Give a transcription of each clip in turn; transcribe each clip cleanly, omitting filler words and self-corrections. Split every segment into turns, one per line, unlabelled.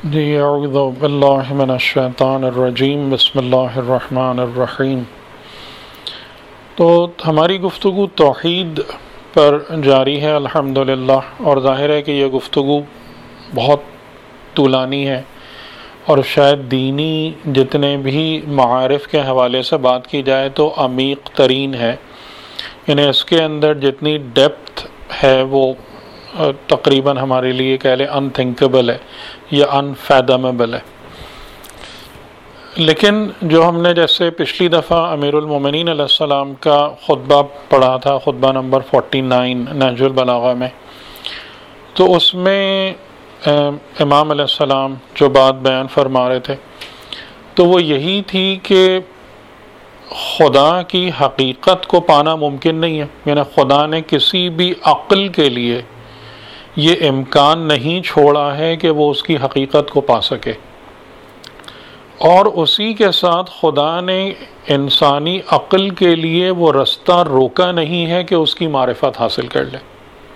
جی اعوذ باللہ من الشیطان الرجیم بسم اللہ الرحمن الرحیم۔ تو ہماری گفتگو توحید پر جاری ہے الحمدللہ، اور ظاہر ہے کہ یہ گفتگو بہت طولانی ہے اور شاید دینی جتنے بھی معارف کے حوالے سے بات کی جائے تو عمیق ترین ہے، یعنی اس کے اندر جتنی ڈیپتھ ہے وہ تقریباً ہمارے لیے کہہ لیں انتھنکیبل ہے یا انفیدمیبل ہے۔ لیکن جو ہم نے جیسے پچھلی دفعہ امیر المومنین علیہ السلام کا خطبہ پڑھا تھا، خطبہ نمبر 49 نہج البلاغہ میں، تو اس میں امام علیہ السلام جو بات بیان فرما رہے تھے تو وہ یہی تھی کہ خدا کی حقیقت کو پانا ممکن نہیں ہے، یعنی خدا نے کسی بھی عقل کے لیے یہ امکان نہیں چھوڑا ہے کہ وہ اس کی حقیقت کو پا سکے، اور اسی کے ساتھ خدا نے انسانی عقل کے لیے وہ رستہ روکا نہیں ہے کہ اس کی معرفت حاصل کر لے۔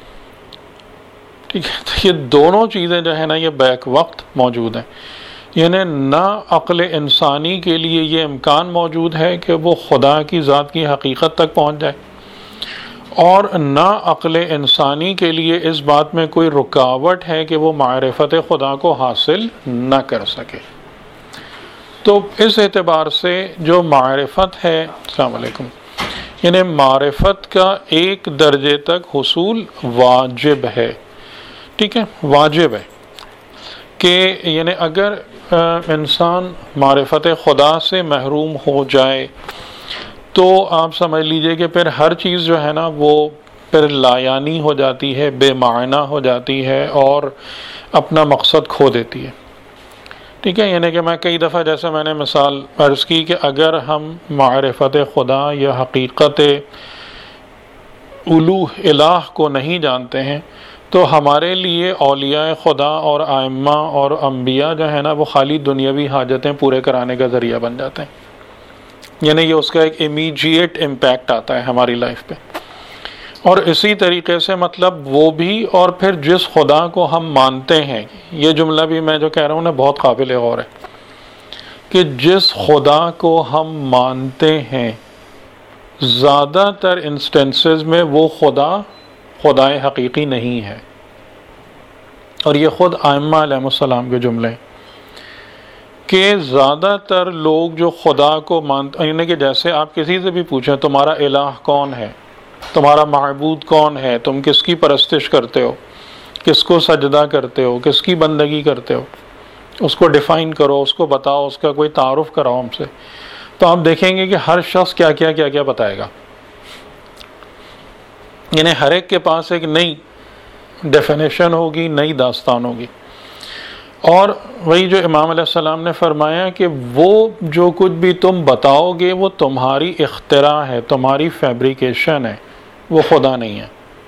ٹھیک ہے، تو یہ دونوں چیزیں جو ہے نا یہ بیک وقت موجود ہیں، یعنی نہ عقل انسانی کے لیے یہ امکان موجود ہے کہ وہ خدا کی ذات کی حقیقت تک پہنچ جائے، اور نہ عقل انسانی کے لیے اس بات میں کوئی رکاوٹ ہے کہ وہ معرفت خدا کو حاصل نہ کر سکے۔ تو اس اعتبار سے جو معرفت ہے، السلام علیکم، یعنی معرفت کا ایک درجے تک حصول واجب ہے، ٹھیک ہے، واجب ہے کہ یعنی اگر انسان معرفت خدا سے محروم ہو جائے تو آپ سمجھ لیجئے کہ پھر ہر چیز جو ہے نا وہ پھر لایانی ہو جاتی ہے، بے معنی ہو جاتی ہے اور اپنا مقصد کھو دیتی ہے، ٹھیک ہے۔ یعنی کہ میں کئی دفعہ جیسے میں نے مثال عرض کی کہ اگر ہم معرفت خدا یا حقیقت الوہ الہ کو نہیں جانتے ہیں تو ہمارے لیے اولیاء خدا اور ائمہ اور انبیاء جو ہے نا وہ خالی دنیاوی حاجتیں پورے کرانے کا ذریعہ بن جاتے ہیں، یعنی یہ اس کا ایک امیجیٹ امپیکٹ آتا ہے ہماری لائف پہ۔ اور اسی طریقے سے مطلب وہ بھی، اور پھر جس خدا کو ہم مانتے ہیں، یہ جملہ بھی میں جو کہہ رہا ہوں نا بہت قابل غور ہے کہ جس خدا کو ہم مانتے ہیں زیادہ تر انسٹنسز میں وہ خدا حقیقی نہیں ہے، اور یہ خود ائمہ علیہ السلام کے جملے ہیں کہ زیادہ تر لوگ جو خدا کو مانتے، یعنی کہ جیسے آپ کسی سے بھی پوچھیں تمہارا الہ کون ہے، تمہارا معبود کون ہے، تم کس کی پرستش کرتے ہو، کس کو سجدہ کرتے ہو، کس کی بندگی کرتے ہو، اس کو ڈیفائن کرو، اس کو بتاؤ، اس کا کوئی تعارف کراؤ ہم سے، تو آپ دیکھیں گے کہ ہر شخص کیا کیا کیا کیا بتائے گا، یعنی ہر ایک کے پاس ایک نئی ڈیفینیشن ہوگی، نئی داستان ہوگی۔ اور وہی جو امام علیہ السلام نے فرمایا کہ وہ جو کچھ بھی تم بتاؤ گے وہ تمہاری اختراع ہے، تمہاری فیبریکیشن ہے، وہ خدا نہیں ہے۔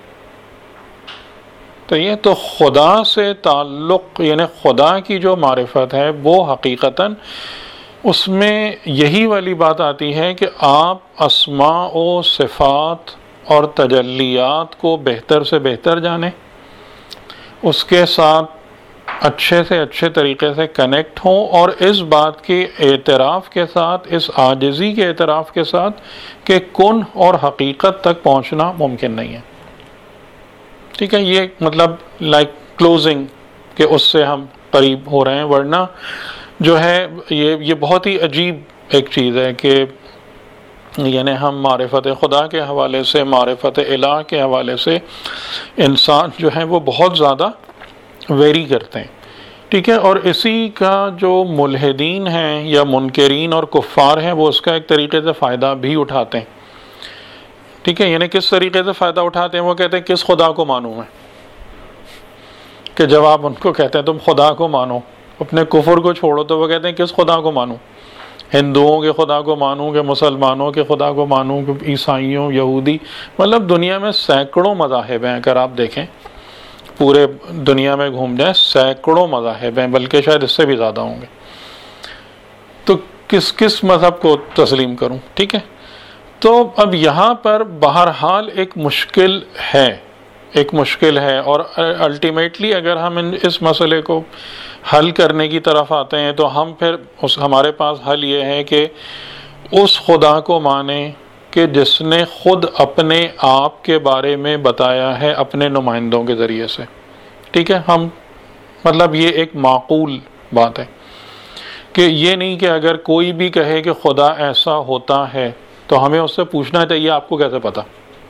تو یہ تو خدا سے تعلق، یعنی خدا کی جو معرفت ہے وہ حقیقتاً اس میں یہی والی بات آتی ہے کہ آپ اسماء و صفات اور تجلیات کو بہتر سے بہتر جانیں، اس کے ساتھ اچھے سے اچھے طریقے سے کنیکٹ ہوں، اور اس بات کے اعتراف کے ساتھ، اس عاجزی کے اعتراف کے ساتھ کہ کن اور حقیقت تک پہنچنا ممکن نہیں ہے، ٹھیک ہے۔ یہ مطلب لائک کلوزنگ کہ اس سے ہم قریب ہو رہے ہیں، ورنہ جو ہے یہ بہت ہی عجیب ایک چیز ہے کہ یعنی ہم معرفت خدا کے حوالے سے، معرفت الہ کے حوالے سے انسان جو ہے وہ بہت زیادہ ویری کرتے ہیں، ٹھیک ہے۔ اور اسی کا جو ملحدین ہیں یا منکرین اور کفار ہیں وہ اس کا ایک طریقے سے فائدہ بھی اٹھاتے ہیں، ٹھیک ہے۔ یعنی کس طریقے سے فائدہ اٹھاتے ہیں، وہ کہتے ہیں کس خدا کو مانوں میں، کہ جب آپ ان کو کہتے ہیں تم خدا کو مانو، اپنے کفر کو چھوڑو، تو وہ کہتے ہیں کس خدا کو مانوں، ہندوؤں کے خدا کو مانوں کہ مسلمانوں کے خدا کو مانوں کہ عیسائیوں، یہودی، مطلب دنیا میں سینکڑوں مذاہب ہیں، اگر آپ دیکھیں پورے دنیا میں گھوم جائیں سینکڑوں مذاہب ہیں، بلکہ شاید اس سے بھی زیادہ ہوں گے، تو کس مذہب کو تسلیم کروں، ٹھیک ہے۔ تو اب یہاں پر بہرحال ایک مشکل ہے، اور الٹیمیٹلی اگر ہم اس مسئلے کو حل کرنے کی طرف آتے ہیں تو ہم پھر ہمارے پاس حل یہ ہے کہ اس خدا کو مانیں کہ جس نے خود اپنے آپ کے بارے میں بتایا ہے اپنے نمائندوں کے ذریعے سے. ٹھیک ہے, ہم مطلب یہ ایک معقول بات ہے کہ یہ نہیں کہ اگر کوئی بھی کہے کہ خدا ایسا ہوتا ہے تو ہمیں اس سے پوچھنا چاہیے آپ کو کیسے پتا,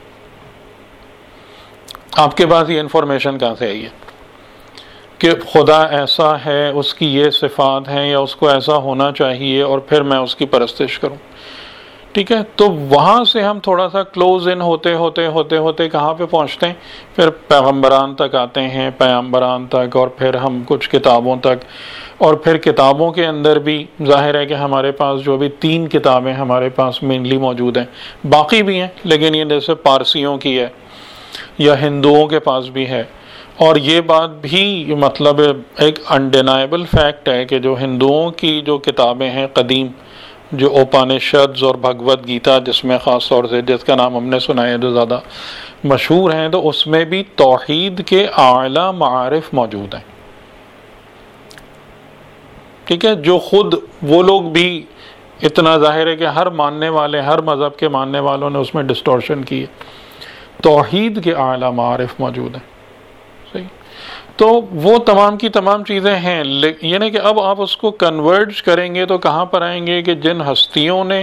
آپ کے پاس یہ انفارمیشن کہاں سے آئی ہے کہ خدا ایسا ہے, اس کی یہ صفات ہیں یا اس کو ایسا ہونا چاہیے اور پھر میں اس کی پرستش کروں. ٹھیک ہے, تو وہاں سے ہم تھوڑا سا کلوز ان ہوتے ہوتے ہوتے ہوتے کہاں پہ پہنچتے ہیں, پھر پیغمبران تک آتے ہیں, پیغمبران تک, اور پھر ہم کچھ کتابوں تک, اور پھر کتابوں کے اندر بھی ظاہر ہے کہ ہمارے پاس جو بھی 3 کتابیں ہمارے پاس مینلی موجود ہیں, باقی بھی ہیں لیکن یہ جیسے پارسیوں کی ہے یا ہندوؤں کے پاس بھی ہے. اور یہ بات بھی مطلب ایک انڈینائبل فیکٹ ہے کہ جو ہندوؤں کی جو کتابیں ہیں قدیم, جو اوپانشدز اور بھگوت گیتا جس میں خاص طور سے جس کا نام ہم نے سنا ہے جو زیادہ مشہور ہیں, تو اس میں بھی توحید کے اعلیٰ معارف موجود ہیں. ٹھیک ہے, جو خود وہ لوگ بھی اتنا ظاہر ہے کہ ہر ماننے والے, ہر مذہب کے ماننے والوں نے اس میں ڈسٹورشن کی ہے, توحید کے اعلیٰ معارف موجود ہیں. صحیح, تو وہ تمام کی تمام چیزیں ہیں, یعنی کہ اب آپ اس کو کنورج کریں گے تو کہاں پر آئیں گے کہ جن ہستیوں نے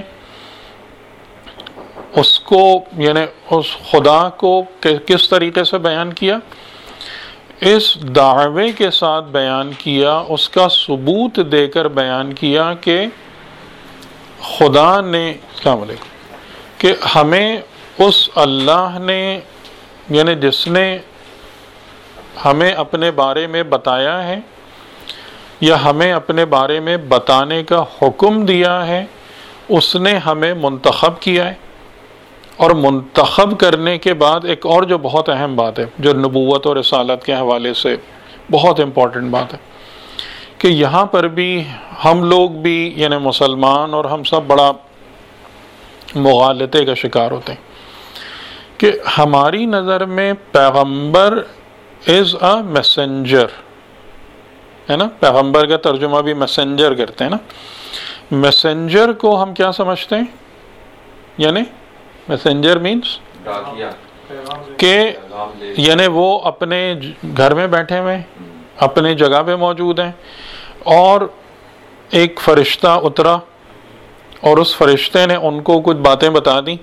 اس کو یعنی اس خدا کو کس طریقے سے بیان کیا, اس دعوے کے ساتھ بیان کیا, اس کا ثبوت دے کر بیان کیا کہ خدا نے, السلام علیکم, کہ ہمیں اس اللہ نے یعنی جس نے ہمیں اپنے بارے میں بتایا ہے یا ہمیں اپنے بارے میں بتانے کا حکم دیا ہے, اس نے ہمیں منتخب کیا ہے. اور منتخب کرنے کے بعد ایک اور جو بہت اہم بات ہے جو نبوت اور رسالت کے حوالے سے بہت امپورٹنٹ بات ہے کہ یہاں پر بھی ہم لوگ بھی یعنی مسلمان اور ہم سب بڑا مغالطے کا شکار ہوتے ہیں کہ ہماری نظر میں پیغمبر از اے میسنجر ہے نا, پیغمبر کا ترجمہ بھی میسنجر کرتے ہیں نا. میسنجر کو ہم کیا سمجھتے ہیں, یعنی میسنجر مینس کہ یعنی وہ اپنے گھر میں بیٹھے ہوئے اپنے جگہ پہ موجود ہیں اور ایک فرشتہ اترا اور اس فرشتے نے ان کو کچھ باتیں بتا دیں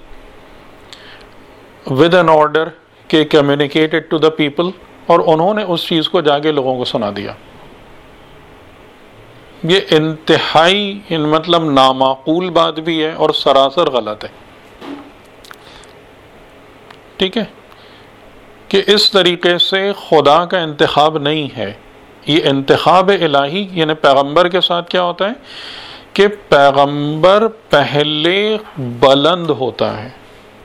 ود این آرڈر کہ communicate it to the people, اور انہوں نے اس چیز کو جا کے لوگوں کو سنا دیا. یہ انتہائی مطلب نامعقول بات بھی ہے اور سراسر غلط ہے. ٹھیک ہے, کہ اس طریقے سے خدا کا انتخاب نہیں ہے, یہ انتخاب الہی. یعنی پیغمبر کے ساتھ کیا ہوتا ہے کہ پیغمبر پہلے بلند ہوتا ہے,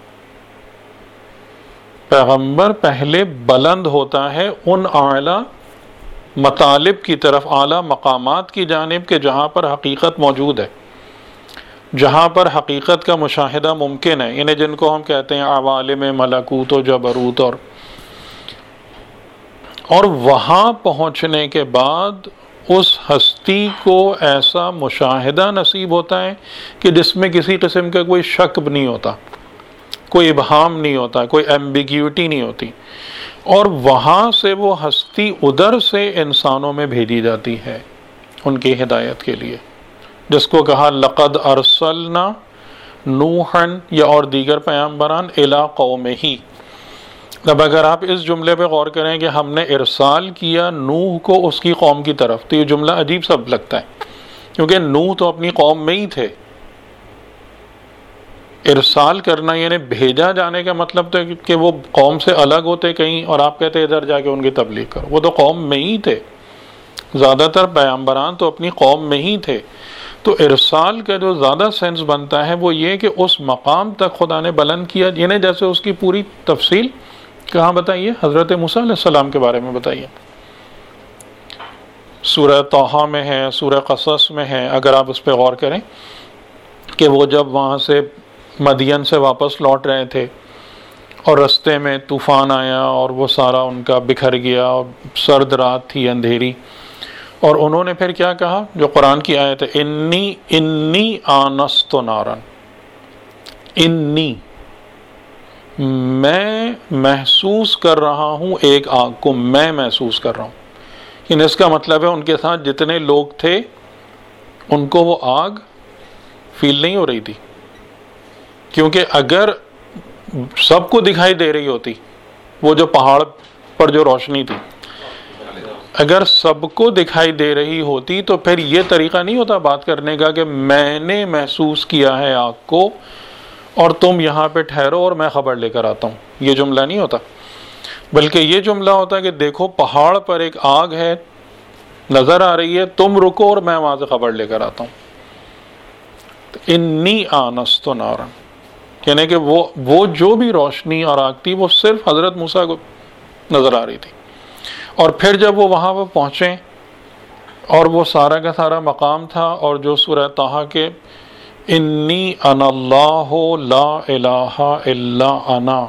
پیغمبر پہلے بلند ہوتا ہے ان اعلیٰ مطالب کی طرف, اعلیٰ مقامات کی جانب کہ جہاں پر حقیقت موجود ہے, جہاں پر حقیقت کا مشاہدہ ممکن ہے, یعنی جن کو ہم کہتے ہیں عوالم ملکوت و جبروت. اور وہاں پہنچنے کے بعد اس ہستی کو ایسا مشاہدہ نصیب ہوتا ہے کہ جس میں کسی قسم کا کوئی شک نہیں ہوتا, کوئی ابہام نہیں ہوتا, کوئی ایمبیگیوٹی نہیں ہوتی. اور وہاں سے وہ ہستی ادھر سے انسانوں میں بھیجی جاتی ہے ان کی ہدایت کے لیے, جس کو کہا لقد ارسلنا نوحا یا اور دیگر پیغمبران الی قومہ. اب اگر آپ اس جملے پہ غور کریں کہ ہم نے ارسال کیا نوح کو اس کی قوم کی طرف, تو یہ جملہ عجیب سا لگتا ہے کیونکہ نوح تو اپنی قوم میں ہی تھے. ارسال کرنا یعنی بھیجا جانے کا مطلب تو کہ وہ قوم سے الگ ہوتے کہیں اور آپ کہتے ادھر جا کے ان کی تبلیغ کرو, وہ تو قوم میں ہی تھے. زیادہ تر پیغمبران تو اپنی قوم میں ہی تھے. تو ارسال کا جو زیادہ سینس بنتا ہے وہ یہ کہ اس مقام تک خدا نے بلند کیا, یعنی جیسے اس کی پوری تفصیل کہاں بتائیے, حضرت موسیٰ علیہ السلام کے بارے میں بتائیے. سورہ طٰہٰ میں ہے, سورہ قصص میں ہے. اگر آپ اس پہ غور کریں کہ وہ جب وہاں سے مدین سے واپس لوٹ رہے تھے اور رستے میں طوفان آیا اور وہ سارا ان کا بکھر گیا, اور سرد رات تھی, اندھیری, اور انہوں نے پھر کیا کہا جو قرآن کی آیت ہے انی آنست نارن، انی میں محسوس کر رہا ہوں ایک آگ کو، میں محسوس کر رہا ہوں، یعنی اس کا مطلب ہے ان کے ساتھ جتنے لوگ تھے ان کو وہ آگ فیل نہیں ہو رہی تھی، کیونکہ اگر سب کو دکھائی دے رہی ہوتی، وہ جو پہاڑ پر جو روشنی تھی اگر سب کو دکھائی دے رہی ہوتی تو پھر یہ طریقہ نہیں ہوتا بات کرنے کا کہ میں نے محسوس کیا ہے آگ کو اور تم یہاں پہ ٹھہرو اور میں خبر لے کر آتا ہوں، یہ جملہ نہیں ہوتا، بلکہ یہ جملہ ہوتا کہ دیکھو پہاڑ پر ایک آگ ہے نظر آ رہی ہے، تم رکو اور میں وہاں سے خبر لے کر آتا ہوں۔ انی آنست نارن، یعنی کہ وہ جو بھی روشنی اور آگ تھی وہ صرف حضرت موسیٰ کو نظر آ رہی تھی۔ اور پھر جب وہ وہاں پہ پہنچے اور وہ سارا کا سارا مقام تھا، اور جو سورہ طٰہٰ کے انی انا اللہ لا الہ الا انا،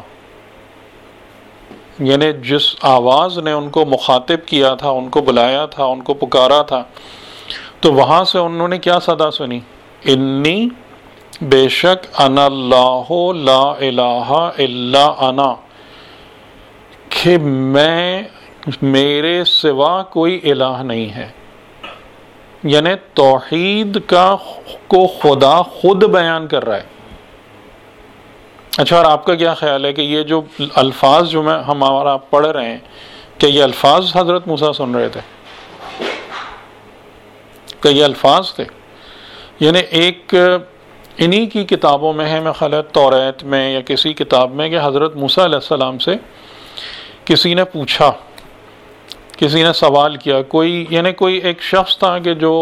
یعنی جس آواز نے ان کو مخاطب کیا تھا، ان کو بلایا تھا، ان کو پکارا تھا، تو وہاں سے انہوں نے کیا صدا سنی؟ انی، بے شک، انا اللہ لا الہ الا انا، کہ میرے سوا کوئی الہ نہیں ہے، یعنی توحید کو خدا خود بیان کر رہا ہے۔ اچھا، اور آپ کا کیا خیال ہے کہ یہ جو الفاظ جو ہمارا پڑھ رہے ہیں، کہ یہ الفاظ حضرت موسیٰ سن رہے تھے؟ کہ یہ الفاظ تھے؟ یعنی ایک انہی کی کتابوں میں ہے، میں خیال ہے توریت میں یا کسی کتاب میں، کہ حضرت موسیٰ علیہ السلام سے کسی نے پوچھا، کسی نے سوال کیا، کوئی ایک شخص تھا کہ جو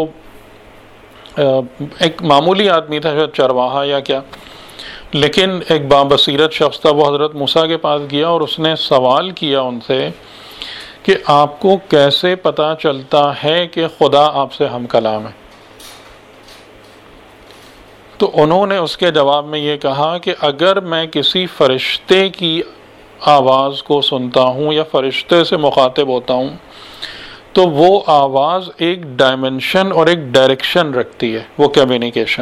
ایک معمولی آدمی تھا، شاید چرواہا یا کیا، لیکن ایک بابصیرت شخص تھا، وہ حضرت موسیٰ کے پاس گیا اور اس نے سوال کیا ان سے کہ آپ کو کیسے پتہ چلتا ہے کہ خدا آپ سے ہم کلام ہے؟ تو انہوں نے اس کے جواب میں یہ کہا کہ اگر میں کسی فرشتے کی آواز کو سنتا ہوں یا فرشتے سے مخاطب ہوتا ہوں تو وہ آواز ایک ڈائمنشن اور ایک ڈائریکشن رکھتی ہے، وہ کمیونیکیشن،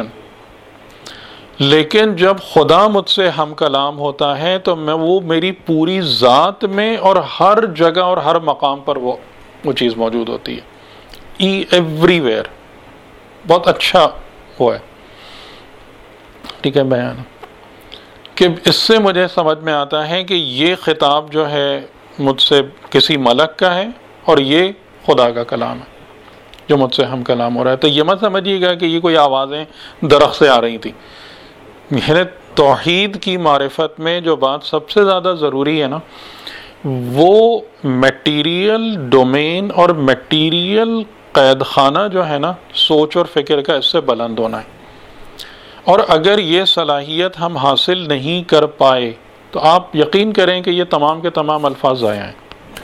لیکن جب خدا مجھ سے ہم کلام ہوتا ہے تو وہ میری پوری ذات میں اور ہر جگہ اور ہر مقام پر وہ چیز موجود ہوتی ہے، ایوری ویئر۔ بہت اچھا وہ ہے، ٹھیک ہے بیان، کہ اس سے مجھے سمجھ میں آتا ہے کہ یہ خطاب جو ہے مجھ سے کسی ملک کا ہے اور یہ خدا کا کلام ہے جو مجھ سے ہم کلام ہو رہا ہے۔ تو یہ مت سمجھیے گا کہ یہ کوئی آوازیں درخت سے آ رہی تھیں، یعنی توحید کی معرفت میں جو بات سب سے زیادہ ضروری ہے نا، وہ میٹیریل ڈومین اور میٹیریل قید خانہ جو ہے نا سوچ اور فکر کا، اس سے بلند ہونا ہے۔ اور اگر یہ صلاحیت ہم حاصل نہیں کر پائے تو آپ یقین کریں کہ یہ تمام کے تمام الفاظ ضائع ہیں۔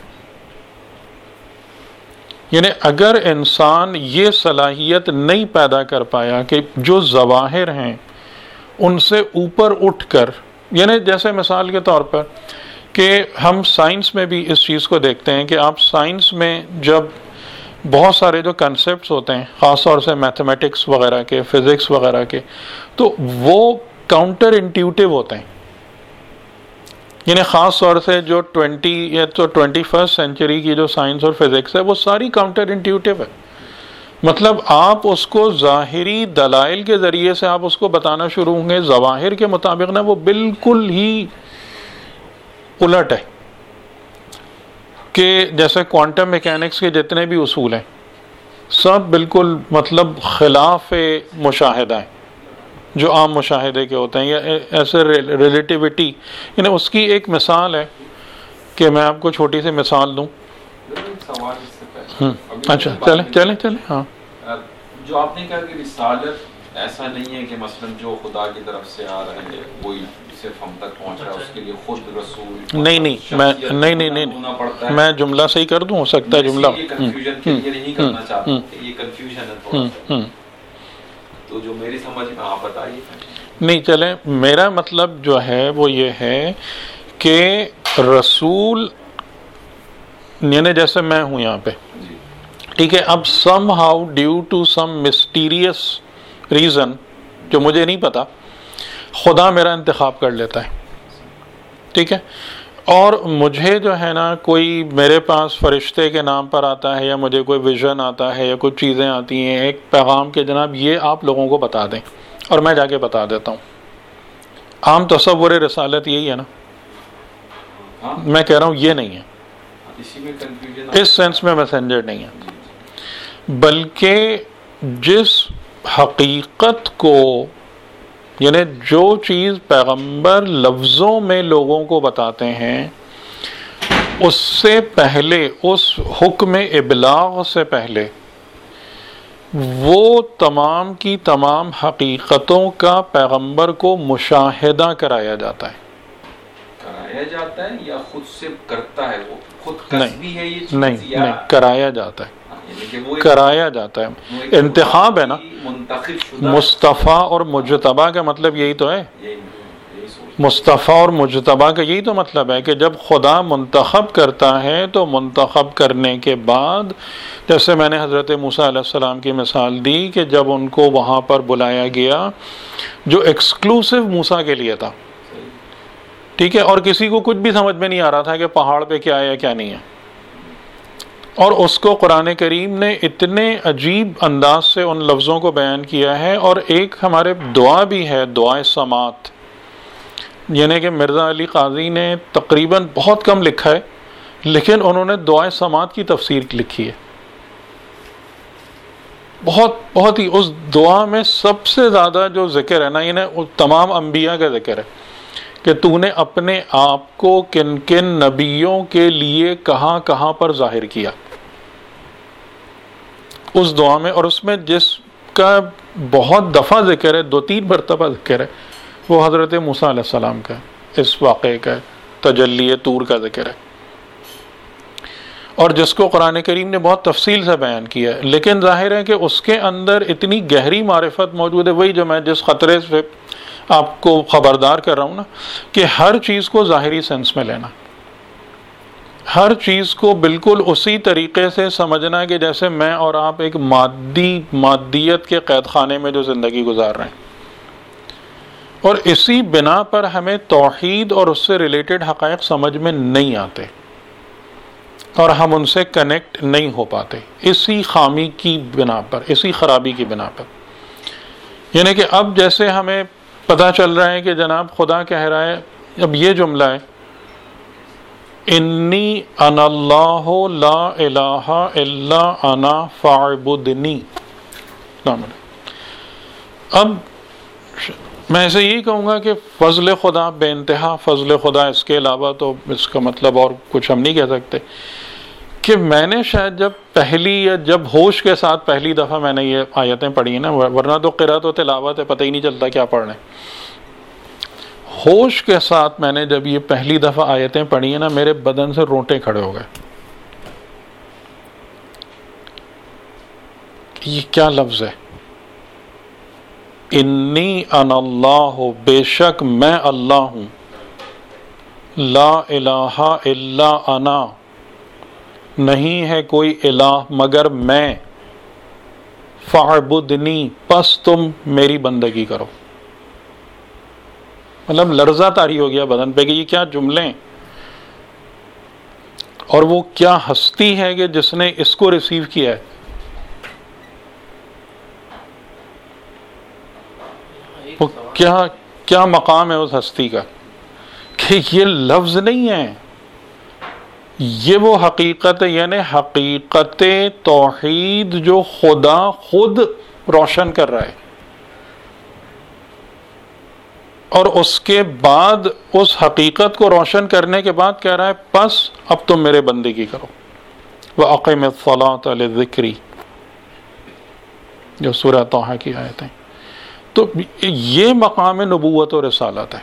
یعنی اگر انسان یہ صلاحیت نہیں پیدا کر پایا کہ جو ظواہر ہیں ان سے اوپر اٹھ کر، یعنی جیسے مثال کے طور پر کہ ہم سائنس میں بھی اس چیز کو دیکھتے ہیں کہ آپ سائنس میں جب بہت سارے جو کنسیپٹس ہوتے ہیں، خاص طور سے میتھمیٹکس وغیرہ کے، فزکس وغیرہ کے، تو وہ کاؤنٹر انٹیوٹیو ہوتے ہیں، یعنی خاص طور سے جو 21 سینچری کی جو سائنس اور فزکس ہے وہ ساری کاؤنٹر انٹیوٹیو ہے۔ مطلب آپ اس کو ظاہری دلائل کے ذریعے سے آپ اس کو بتانا شروع ہوں گے، ظواہر کے مطابق نا وہ بالکل ہی الٹ ہے، کہ جیسے کوانٹم میکینکس کے جتنے بھی اصول ہیں سب بالکل مطلب خلاف مشاہدہ ہیں جو عام مشاہدے کے ہوتے ہیں، یا ایسے ریلیٹیوٹی، یعنی اس کی ایک مثال ہے کہ میں آپ کو چھوٹی سی مثال دوں۔ اچھا چلیں ہاں،
جو آپ نے کہا کہ رسالت ایسا نہیں ہے کہ مثلا جو خدا کی طرف سے آ رہا ہے وہی صرف ہم تک پہنچ رہا ہے، اس کے لیے خود رسول
نہیں میں جملہ صحیح کر دوں، ہو سکتا ہے جملہ
کنفیوژن کے لیے نہیں کرنا چاہتا ہوں کہ یہ کنفیوژن ہے تھوڑا سا، تو جو میری سمجھ میں آپ بتائیے۔
نہیں چلیں، میرا مطلب جو ہے وہ یہ ہے کہ رسول، یعنی جیسے میں ہوں یہاں پہ، ٹھیک ہے. اب somehow due to some mysterious reason جو مجھے نہیں پتا خدا میرا انتخاب کر لیتا ہے. ٹھیک ہے. اور مجھے جو ہے نا کوئی میرے پاس فرشتے کے نام پر آتا ہے یا مجھے کوئی ویژن آتا ہے یا کچھ چیزیں آتی ہیں ایک پیغام کے جناب یہ آپ لوگوں کو بتا دیں اور میں جا کے بتا دیتا ہوں. عام تصور رسالت یہی ہے نا. میں کہہ رہا ہوں یہ نہیں ہے, اس سینس میں میسنجر نہیں ہے, بلکہ جس حقیقت کو یعنی جو چیز پیغمبر لفظوں میں لوگوں کو بتاتے ہیں اس سے پہلے, اس حکم ابلاغ سے پہلے وہ تمام کی تمام حقیقتوں کا پیغمبر کو مشاہدہ کرایا جاتا ہے.
کرایا جاتا ہے یا خود سے کرتا ہے, وہ خود کسبی ہے یہ چیز؟
نہیں, کرایا جاتا ہے, کرایا جاتا ہے. انتخاب ہے نا, مصطفیٰ اور مجتبیٰ کا مطلب یہی تو ہے. مصطفیٰ اور مجتبیٰ کا یہی تو مطلب ہے کہ جب خدا منتخب کرتا ہے تو منتخب کرنے کے بعد, جیسے میں نے حضرت موسیٰ علیہ السلام کی مثال دی کہ جب ان کو وہاں پر بلایا گیا جو ایکسکلوسیو موسیٰ کے لیے تھا, ٹھیک ہے, اور کسی کو کچھ بھی سمجھ میں نہیں آ رہا تھا کہ پہاڑ پہ کیا ہے کیا نہیں ہے, اور اس کو قرآن کریم نے اتنے عجیب انداز سے ان لفظوں کو بیان کیا ہے. اور ایک ہمارے دعا بھی ہے, دعائے سماعت, یعنی کہ مرزا علی قاضی نے تقریباً بہت کم لکھا ہے لیکن انہوں نے دعائے سماعت کی تفسیر لکھی ہے. بہت ہی اس دعا میں سب سے زیادہ جو ذکر ہے نا, یعنی تمام انبیاء کا ذکر ہے کہ تو نے اپنے آپ کو کن کن نبیوں کے لیے کہاں کہاں پر ظاہر کیا اس دعا میں. اور اس میں جس کا بہت دفعہ ذکر ہے, 2-3 مرتبہ ذکر ہے, وہ حضرت موسیٰ علیہ السلام کا اس واقعے کا تجلی طور کا ذکر ہے, اور جس کو قرآن کریم نے بہت تفصیل سے بیان کیا ہے. لیکن ظاہر ہے کہ اس کے اندر اتنی گہری معرفت موجود ہے, وہی جو میں جس خطرے سے آپ کو خبردار کر رہا ہوں نا کہ ہر چیز کو ظاہری سینس میں لینا, ہر چیز کو بالکل اسی طریقے سے سمجھنا کہ جیسے میں اور آپ ایک مادیت کے قید خانے میں جو زندگی گزار رہے ہیں, اور اسی بنا پر ہمیں توحید اور اس سے ریلیٹڈ حقائق سمجھ میں نہیں آتے اور ہم ان سے کنیکٹ نہیں ہو پاتے, اسی خامی کی بنا پر, اسی خرابی کی بنا پر. یعنی کہ اب جیسے ہمیں پتہ چل رہا ہے کہ جناب خدا کہہ رہا ہے, اب یہ جملہ ہے انی انا اللہ لا الہ الا انا فاعبدنی. اب میں ایسے یہی کہوں گا کہ فضل خدا بے انتہا فضل خدا, اس کے علاوہ تو اس کا مطلب اور کچھ ہم نہیں کہہ سکتے. کہ میں نے شاید جب پہلی یا جب ہوش کے ساتھ پہلی دفعہ میں نے یہ آیتیں پڑھی ہیں نا, ورنہ تو قرأت و تلاوت ہے, پتہ ہی نہیں چلتا کیا پڑھ رہے ہیں. ہوش کے ساتھ میں نے جب یہ پہلی دفعہ آیتیں پڑھی ہیں نا, میرے بدن سے رونٹے کھڑے ہو گئے. یہ کیا لفظ ہے, انی انا اللہ, بے شک میں اللہ ہوں, لا الہ الا انا, نہیں ہے کوئی الہ مگر میں, فاعبدنی, پس تم میری بندگی کرو. مطلب لرزہ طاری ہو گیا بدن پہ کہ یہ کیا جملے ہیں, اور وہ کیا ہستی ہے کہ جس نے اس کو ریسیو کیا ہے. وہ کیا مقام ہے اس ہستی کا کہ یہ لفظ نہیں ہے, یہ وہ حقیقت ہے, یعنی حقیقت توحید جو خدا خود روشن کر رہا ہے, اور اس کے بعد اس حقیقت کو روشن کرنے کے بعد کہہ رہا ہے پس اب تم میرے بندگی کرو. وَأَقِمِ الصَّلَاةَ لِلذِّكْرِ, جو سورہ طٰہٰ کی آیت ہیں. تو یہ مقام نبوت و رسالت ہے.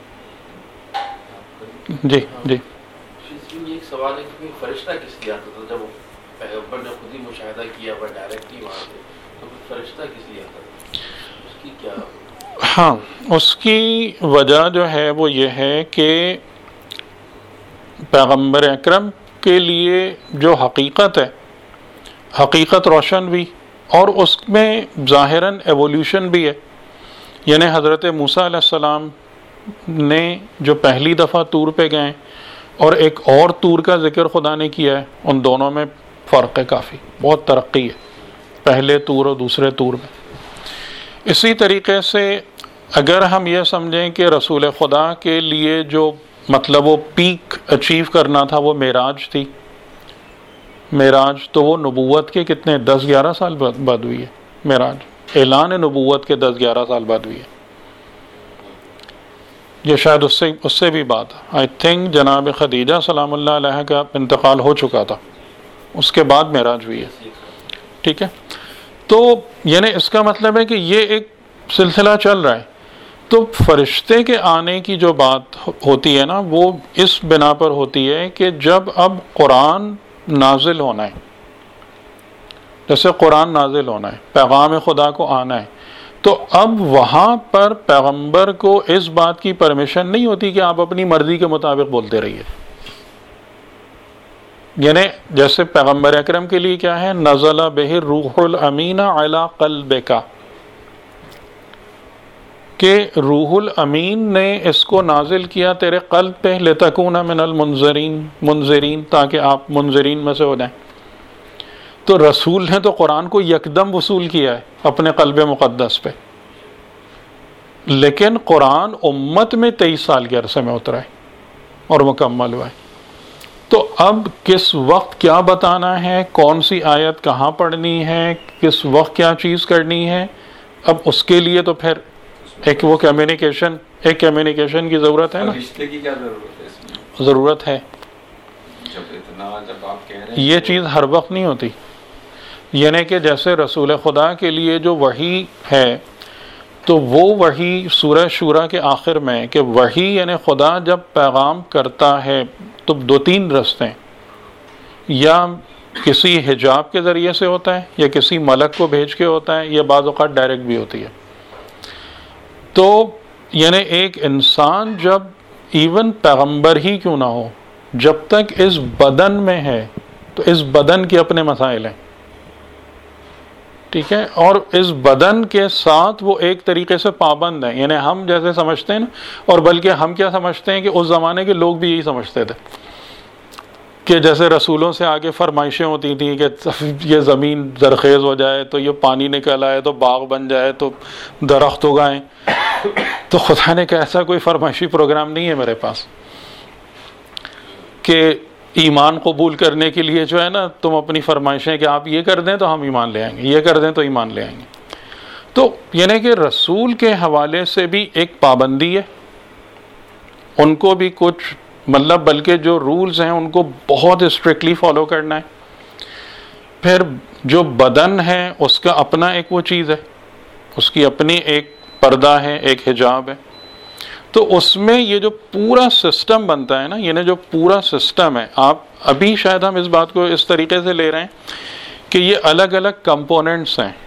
جی جی
ایک سوال ہے کہ فرشتہ کس لیے آتا تھا جب پیغمبر نے خود ہی مشاہدہ کیا اور ڈائریکٹلی وہاں سے, تو فرشتہ کس لیے آتا تھا, اس کی کیا؟
ہاں, اس کی وجہ جو ہے وہ یہ ہے کہ پیغمبر اکرم کے لیے جو حقیقت ہے, حقیقت روشن ہوئی، اور اس میں ظاہراً ایولیوشن بھی ہے. یعنی حضرت موسیٰ علیہ السلام نے جو پہلی دفعہ طور پہ گئے اور ایک اور طور کا ذکر خدا نے کیا ہے، ان دونوں میں فرق ہے، کافی بہت ترقی ہے پہلے طور اور دوسرے طور میں. اسی طریقے سے اگر ہم یہ سمجھیں کہ رسول خدا کے لیے جو مطلب وہ پیک اچیو کرنا تھا وہ معراج تھی، معراج تو وہ نبوت کے کتنے 10-11 سال بعد ہوئی ہے. معراج اعلان نبوت کے 10-11 سال بعد ہوئی ہے. یہ شاید اس سے بھی بات ہے. آئی تھنک جناب خدیجہ سلام اللہ علیہ کا انتقال ہو چکا تھا، اس کے بعد معراج ہوئی ہے. ٹھیک ہے، تو یعنی اس کا مطلب ہے کہ یہ ایک سلسلہ چل رہا ہے. تو فرشتے کے آنے کی جو بات ہوتی ہے نا، وہ اس بنا پر ہوتی ہے کہ جب اب قرآن نازل ہونا ہے، جیسے قرآن نازل ہونا ہے، پیغام خدا کو آنا ہے، تو اب وہاں پر پیغمبر کو اس بات کی پرمیشن نہیں ہوتی کہ آپ اپنی مرضی کے مطابق بولتے رہیے. یعنی جیسے پیغمبر اکرم کے لیے کیا ہے، نزل بہ الروح الامین علی قلبک، کہ روح الامین نے اس کو نازل کیا تیرے قلب پہ، لتکون من المنذرین، تاکہ آپ منذرین میں سے ہو جائیں. تو رسول نے تو قرآن کو یکدم وصول کیا ہے اپنے قلب مقدس پہ، لیکن قرآن امت میں 23 سال کے عرصے میں اترا ہے اور مکمل ہوا ہے. تو اب کس وقت کیا بتانا ہے، کون سی آیت کہاں پڑھنی ہے، کس وقت کیا چیز کرنی ہے، اب اس کے لیے تو پھر ایک وہ کمیونیکیشن کی ضرورت ہے نا.
رشتے کی کیا ضرورت ہے اس میں؟
ضرورت ہے.
جب آپ کہہ رہے ہیں
یہ چیز ہر وقت نہیں ہوتی. یعنی کہ جیسے رسول خدا کے لیے جو وحی ہے، تو وہ وحی سورہ شورا کے آخر میں کہ وحی یعنی خدا جب پیغام کرتا ہے تو 2-3 رستے ہیں، یا کسی حجاب کے ذریعے سے ہوتا ہے، یا کسی ملک کو بھیج کے ہوتا ہے، یا بعض اوقات ڈائریکٹ بھی ہوتی ہے. تو یعنی ایک انسان جب ایون پیغمبر ہی کیوں نہ ہو، جب تک اس بدن میں ہے تو اس بدن کے اپنے مسائل ہیں. ٹھیک ہے، اور اس بدن کے ساتھ وہ ایک طریقے سے پابند ہیں. یعنی ہم جیسے سمجھتے ہیں نا، اور بلکہ ہم کیا سمجھتے ہیں کہ اس زمانے کے لوگ بھی یہی سمجھتے تھے کہ جیسے رسولوں سے آگے فرمائشیں ہوتی تھیں کہ یہ زمین زرخیز ہو جائے تو یہ پانی نکل آئے تو باغ بن جائے تو درخت اگائیں. تو خدا نے کہا ایسا کوئی فرمائشی پروگرام نہیں ہے میرے پاس کہ ایمان قبول کرنے کے لیے جو ہے نا تم اپنی فرمائشیں کہ آپ یہ کر دیں تو ہم ایمان لے آئیں گے، یہ کر دیں تو ایمان لے آئیں گے. تو یعنی کہ رسول کے حوالے سے بھی ایک پابندی ہے، ان کو بھی کچھ مطلب بلکہ جو رولز ہیں ان کو بہت اسٹرکٹلی فالو کرنا ہے. پھر جو بدن ہے اس کا اپنا ایک وہ چیز ہے، اس کی اپنی ایک پردہ ہے، ایک حجاب ہے. تو اس میں یہ جو پورا سسٹم بنتا ہے نا، یعنی جو پورا سسٹم ہے، آپ ابھی شاید ہم اس بات کو اس طریقے سے لے رہے ہیں کہ یہ الگ الگ کمپوننٹس ہیں.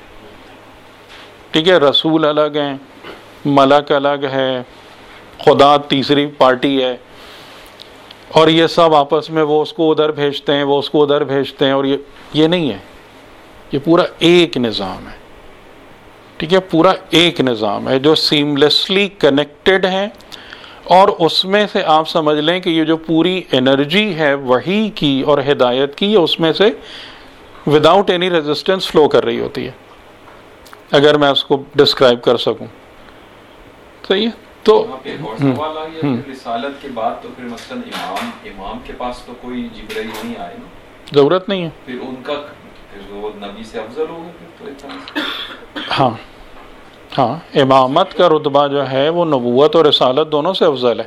ٹھیک ہے، رسول الگ ہیں، ملک الگ ہے، خدا تیسری پارٹی ہے، اور یہ سب آپس میں وہ اس کو ادھر بھیجتے ہیں، وہ اس کو ادھر بھیجتے ہیں، اور یہ نہیں ہے. یہ پورا ایک نظام ہے. ٹھیک ہے، پورا ایک نظام ہے جو سیملیسلی کنیکٹڈ ہے، اور اس میں سے آپ سمجھ لیں کہ یہ جو پوری انرجی ہے وحی کی اور ہدایت کی، اس میں سے وداؤٹ اینی ریزسٹنس فلو کر رہی ہوتی ہے، اگر میں اس کو ڈسکرائب کر سکوں. صحیح ہے. تو
سوال آ گیا کہ رسالت کے بعد تو پھر مثلا امام کے پاس تو کوئی جبرائیل نہیں آئے نا،
ضرورت نہیں ہے.
پھر ان کا وہ نبی سے افضل ہوگا.
ہاں ہاں، امامت کا رتبہ جو ہے وہ نبوت اور رسالت دونوں سے افضل ہے.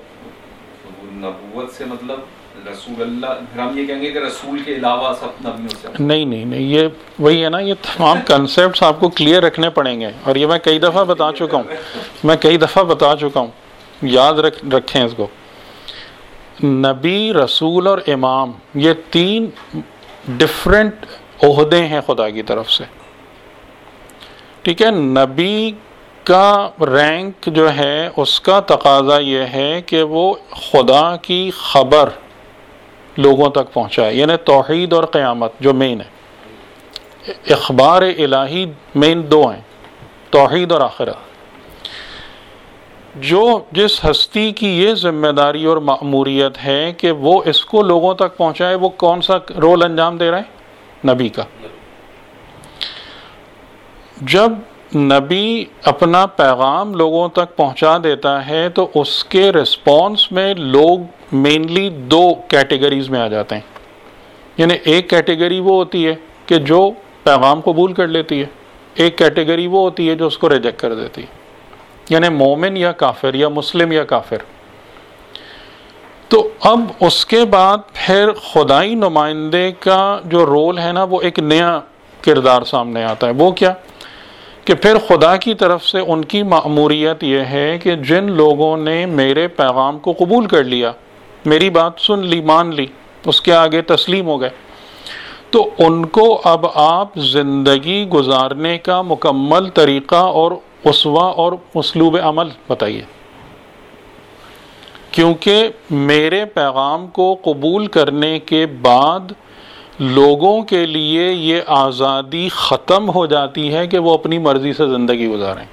نبوت سے مطلب رسول اللہ، پھر ہم یہ کہیں گے کہ رسول کے علاوہ سب نبیوں سے
نہیں، یہ وہی ہے نا، یہ تمام کنسیپٹس آپ کو کلیئر رکھنے پڑیں گے، اور یہ میں کئی دفعہ بتا چکا ہوں، یاد رکھیں اس کو. نبی، رسول اور امام یہ 3 ڈفرینٹ عہدے ہیں خدا کی طرف سے. ٹھیک ہے، نبی کا رینک جو ہے اس کا تقاضا یہ ہے کہ وہ خدا کی خبر لوگوں تک پہنچائے، یعنی توحید اور قیامت جو مین ہے. اخبار الہی مین دو ہیں، توحید اور آخرت۔ جو جس ہستی کی یہ ذمہ داری اور مأموریت ہے کہ وہ اس کو لوگوں تک پہنچائے، وہ کون سا رول انجام دے رہا ہے؟ نبی کا۔ جب نبی اپنا پیغام لوگوں تک پہنچا دیتا ہے تو اس کے رسپانس میں لوگ مینلی دو کیٹیگریز میں آ جاتے ہیں۔ یعنی ایک کیٹیگری وہ ہوتی ہے کہ جو پیغام قبول کر لیتی ہے، ایک کیٹیگری وہ ہوتی ہے جو اس کو ریجیکٹ کر دیتی ہے، یعنی مومن یا کافر، یا مسلم یا کافر۔ تو اب اس کے بعد پھر خدائی نمائندے کا جو رول ہے نا، وہ ایک نیا کردار سامنے آتا ہے۔ وہ کیا کہ پھر خدا کی طرف سے ان کی مأموریت یہ ہے کہ جن لوگوں نے میرے پیغام کو قبول کر لیا، میری بات سن لی، مان لی، اس کے آگے تسلیم ہو گئے، تو ان کو اب آپ زندگی گزارنے کا مکمل طریقہ اور اسوہ اور اسلوب عمل بتائیے، کیونکہ میرے پیغام کو قبول کرنے کے بعد لوگوں کے لیے یہ آزادی ختم ہو جاتی ہے کہ وہ اپنی مرضی سے زندگی گزاریں۔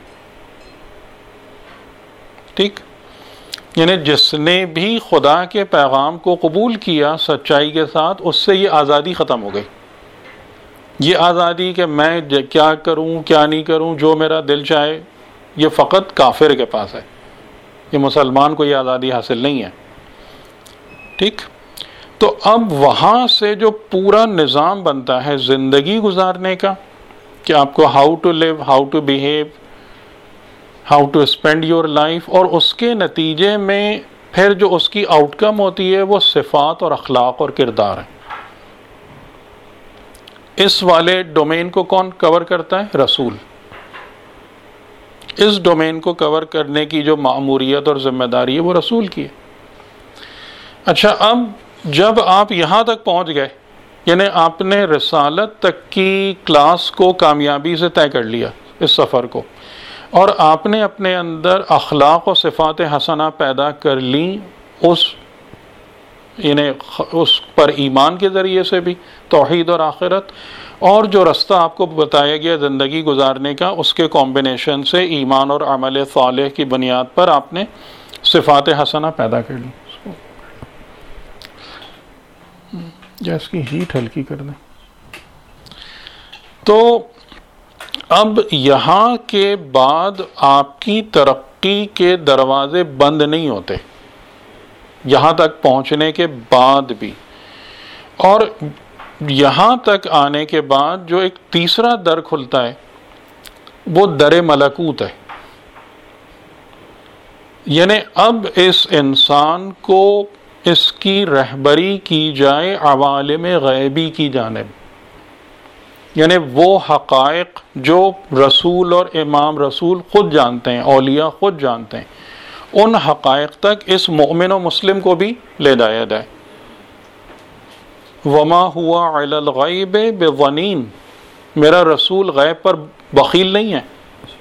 ٹھیک، یعنی جس نے بھی خدا کے پیغام کو قبول کیا سچائی کے ساتھ، اس سے یہ آزادی ختم ہو گئی۔ یہ آزادی کہ میں کیا کروں کیا نہیں کروں، جو میرا دل چاہے، یہ فقط کافر کے پاس ہے، یہ مسلمان کو یہ آزادی حاصل نہیں ہے۔ ٹھیک، تو اب وہاں سے جو پورا نظام بنتا ہے زندگی گزارنے کا، کہ آپ کو how to live, how to behave, how to spend your life, اور اس کے نتیجے میں پھر جو اس کی آؤٹ کم ہوتی ہے وہ صفات اور اخلاق اور کردار ہے۔ اس والے ڈومین کو کون کور کرتا ہے؟ رسول۔ اس ڈومین کو کور کرنے کی جو مأموریت اور ذمہ داری ہے وہ رسول کی ہے۔ اچھا، اب جب آپ یہاں تک پہنچ گئے، یعنی آپ نے رسالت تک کی کلاس کو کامیابی سے طے کر لیا، اس سفر کو، اور آپ نے اپنے اندر اخلاق و صفات حسنہ پیدا کر لیں، یعنی اس پر ایمان کے ذریعے سے بھی، توحید اور آخرت، اور جو رستہ آپ کو بتایا گیا زندگی گزارنے کا، اس کے کمبینیشن سے ایمان اور عمل صالح کی بنیاد پر آپ نے صفات حسنہ پیدا کر لی۔ یا اس کی ہیٹ ہلکی کر دیں۔ تو اب یہاں کے بعد آپ کی ترقی کے دروازے بند نہیں ہوتے، یہاں تک پہنچنے کے بعد بھی، اور یہاں تک آنے کے بعد جو ایک تیسرا در کھلتا ہے وہ در ملکوت ہے۔ یعنی اب اس انسان کو اس کی رہبری کی جائے عوالم غیبی کی جانب، یعنی وہ حقائق جو رسول اور امام رسول خود جانتے ہیں، اولیاء خود جانتے ہیں، ان حقائق تک اس مومن و مسلم کو بھی لے جایا جائے۔ وما ہوا علی الغیب بضنین، میرا رسول غیب پر بخیل نہیں ہے۔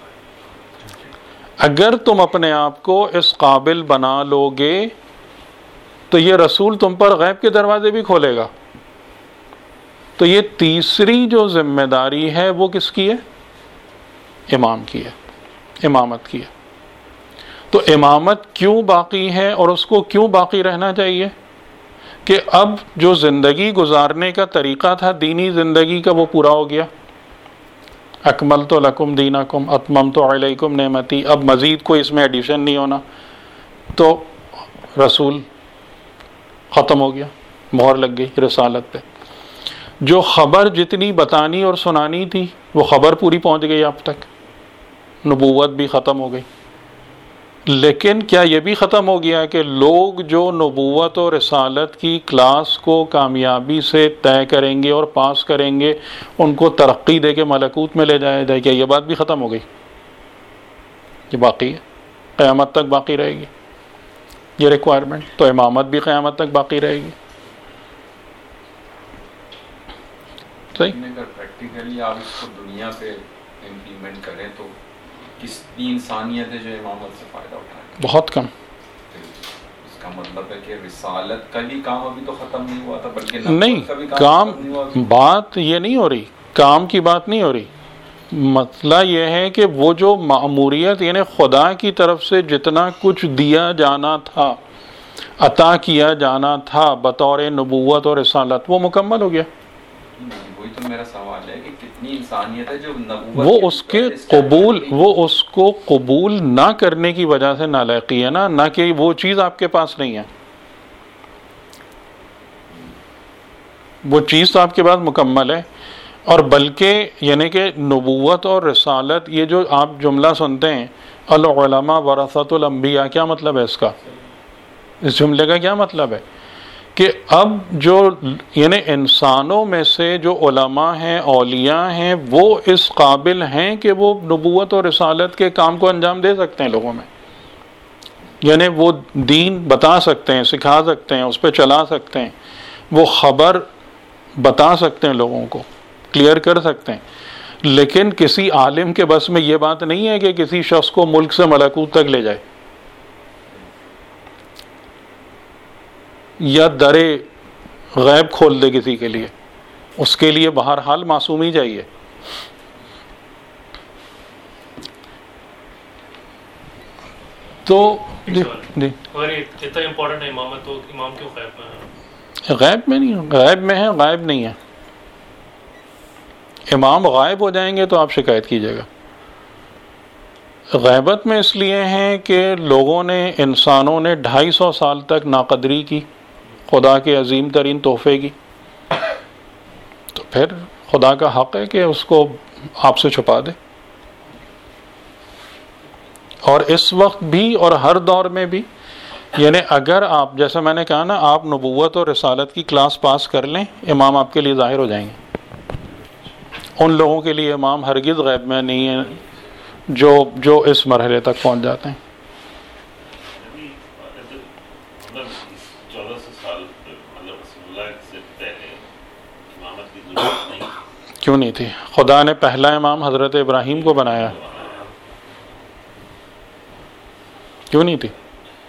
اگر تم اپنے آپ کو اس قابل بنا لو گے تو یہ رسول تم پر غیب کے دروازے بھی کھولے گا۔ تو یہ تیسری جو ذمہ داری ہے وہ کس کی ہے؟ امام کی ہے، امامت کی ہے۔ تو امامت کیوں باقی ہے اور اس کو کیوں باقی رہنا چاہیے؟ کہ اب جو زندگی گزارنے کا طریقہ تھا دینی زندگی کا وہ پورا ہو گیا۔ اکملت لکم دینکم اتممت علیکم نعمتی، اب مزید کوئی اس میں ایڈیشن نہیں ہونا، تو رسول ختم ہو گیا، مہر لگ گئی رسالت پہ۔ جو خبر جتنی بتانی اور سنانی تھی وہ خبر پوری پہنچ گئی آپ تک، نبوت بھی ختم ہو گئی۔ لیکن کیا یہ بھی ختم ہو گیا کہ لوگ جو نبوت اور رسالت کی کلاس کو کامیابی سے طے کریں گے اور پاس کریں گے ان کو ترقی دے کے ملکوت میں لے جایا جائے، کیا یہ بات بھی ختم ہو گئی؟ یہ باقی ہے، قیامت تک باقی رہے گی یہ ریکوائرمنٹ، تو امامت بھی قیامت تک باقی رہے گی۔ صحیح؟
اگر پریکٹیکلی آپ اس کو دنیا پہ امپلیمنٹ کریں تو کتنی انسانیت ہے جو امامت سے فائدہ اٹھائے؟
بہت کم۔
اس کا مطلب ہے کہ رسالت کا بھی کام ابھی تو ختم نہیں ہوا تھا، بلکہ
نہیں،
نبوت کا بھی
کام
ختم نہیں ہوا۔
بات یہ نہیں ہو رہی کام کی بات نہیں ہو رہی. مسئلہ یہ ہے کہ وہ جو مأموریت یعنی خدا کی طرف سے جتنا کچھ دیا جانا تھا، عطا کیا جانا تھا بطور نبوت اور رسالت، وہ مکمل ہو گیا.
وہی تو میرا سوال ہے کہ کتنی انسانیت ہے جو نبوت
وہ اس کو قبول نہ کرنے کی وجہ سے نالائقی ہے نا، نہ کہ وہ چیز آپ کے پاس نہیں ہے. وہ چیز تو آپ کے پاس مکمل ہے. اور بلکہ یعنی کہ نبوت اور رسالت، یہ جو آپ جملہ سنتے ہیں العلماء ورثۃ الانبیاء، کیا مطلب ہے اس کا؟ اس جملے کا کیا مطلب ہے؟ کہ اب جو یعنی انسانوں میں سے جو علماء ہیں، اولیاء ہیں، وہ اس قابل ہیں کہ وہ نبوت اور رسالت کے کام کو انجام دے سکتے ہیں لوگوں میں. یعنی وہ دین بتا سکتے ہیں، سکھا سکتے ہیں، اس پہ چلا سکتے ہیں، وہ خبر بتا سکتے ہیں، لوگوں کو کلیئر کر سکتے ہیں. لیکن کسی عالم کے بس میں یہ بات نہیں ہے کہ کسی شخص کو ملک سے ملکوت تک لے جائے یا در غیب کھول دے کسی کے لیے. اس کے لیے بہرحال معصومی چاہیے. تو جی
اتنا امپورٹنٹ ہے امامت، تو امام کیوں غیب میں ہے؟
غیب میں نہیں، غیب میں ہے، غائب نہیں ہے. امام غائب ہو جائیں گے تو آپ شکایت کیجیے گا. غیبت میں اس لیے ہیں کہ لوگوں نے، انسانوں نے 250 سال تک ناقدری کی خدا کے عظیم ترین تحفے کی، تو پھر خدا کا حق ہے کہ اس کو آپ سے چھپا دے. اور اس وقت بھی اور ہر دور میں بھی، یعنی اگر آپ، جیسے میں نے کہا نا، آپ نبوت اور رسالت کی کلاس پاس کر لیں، امام آپ کے لیے ظاہر ہو جائیں گے. ان لوگوں کے لیے امام ہرگز غیب میں نہیں ہے جو اس مرحلے تک پہنچ جاتے ہیں. کیوں نہیں تھی؟ خدا نے پہلا امام حضرت ابراہیم کو بنایا، کیوں نہیں تھی؟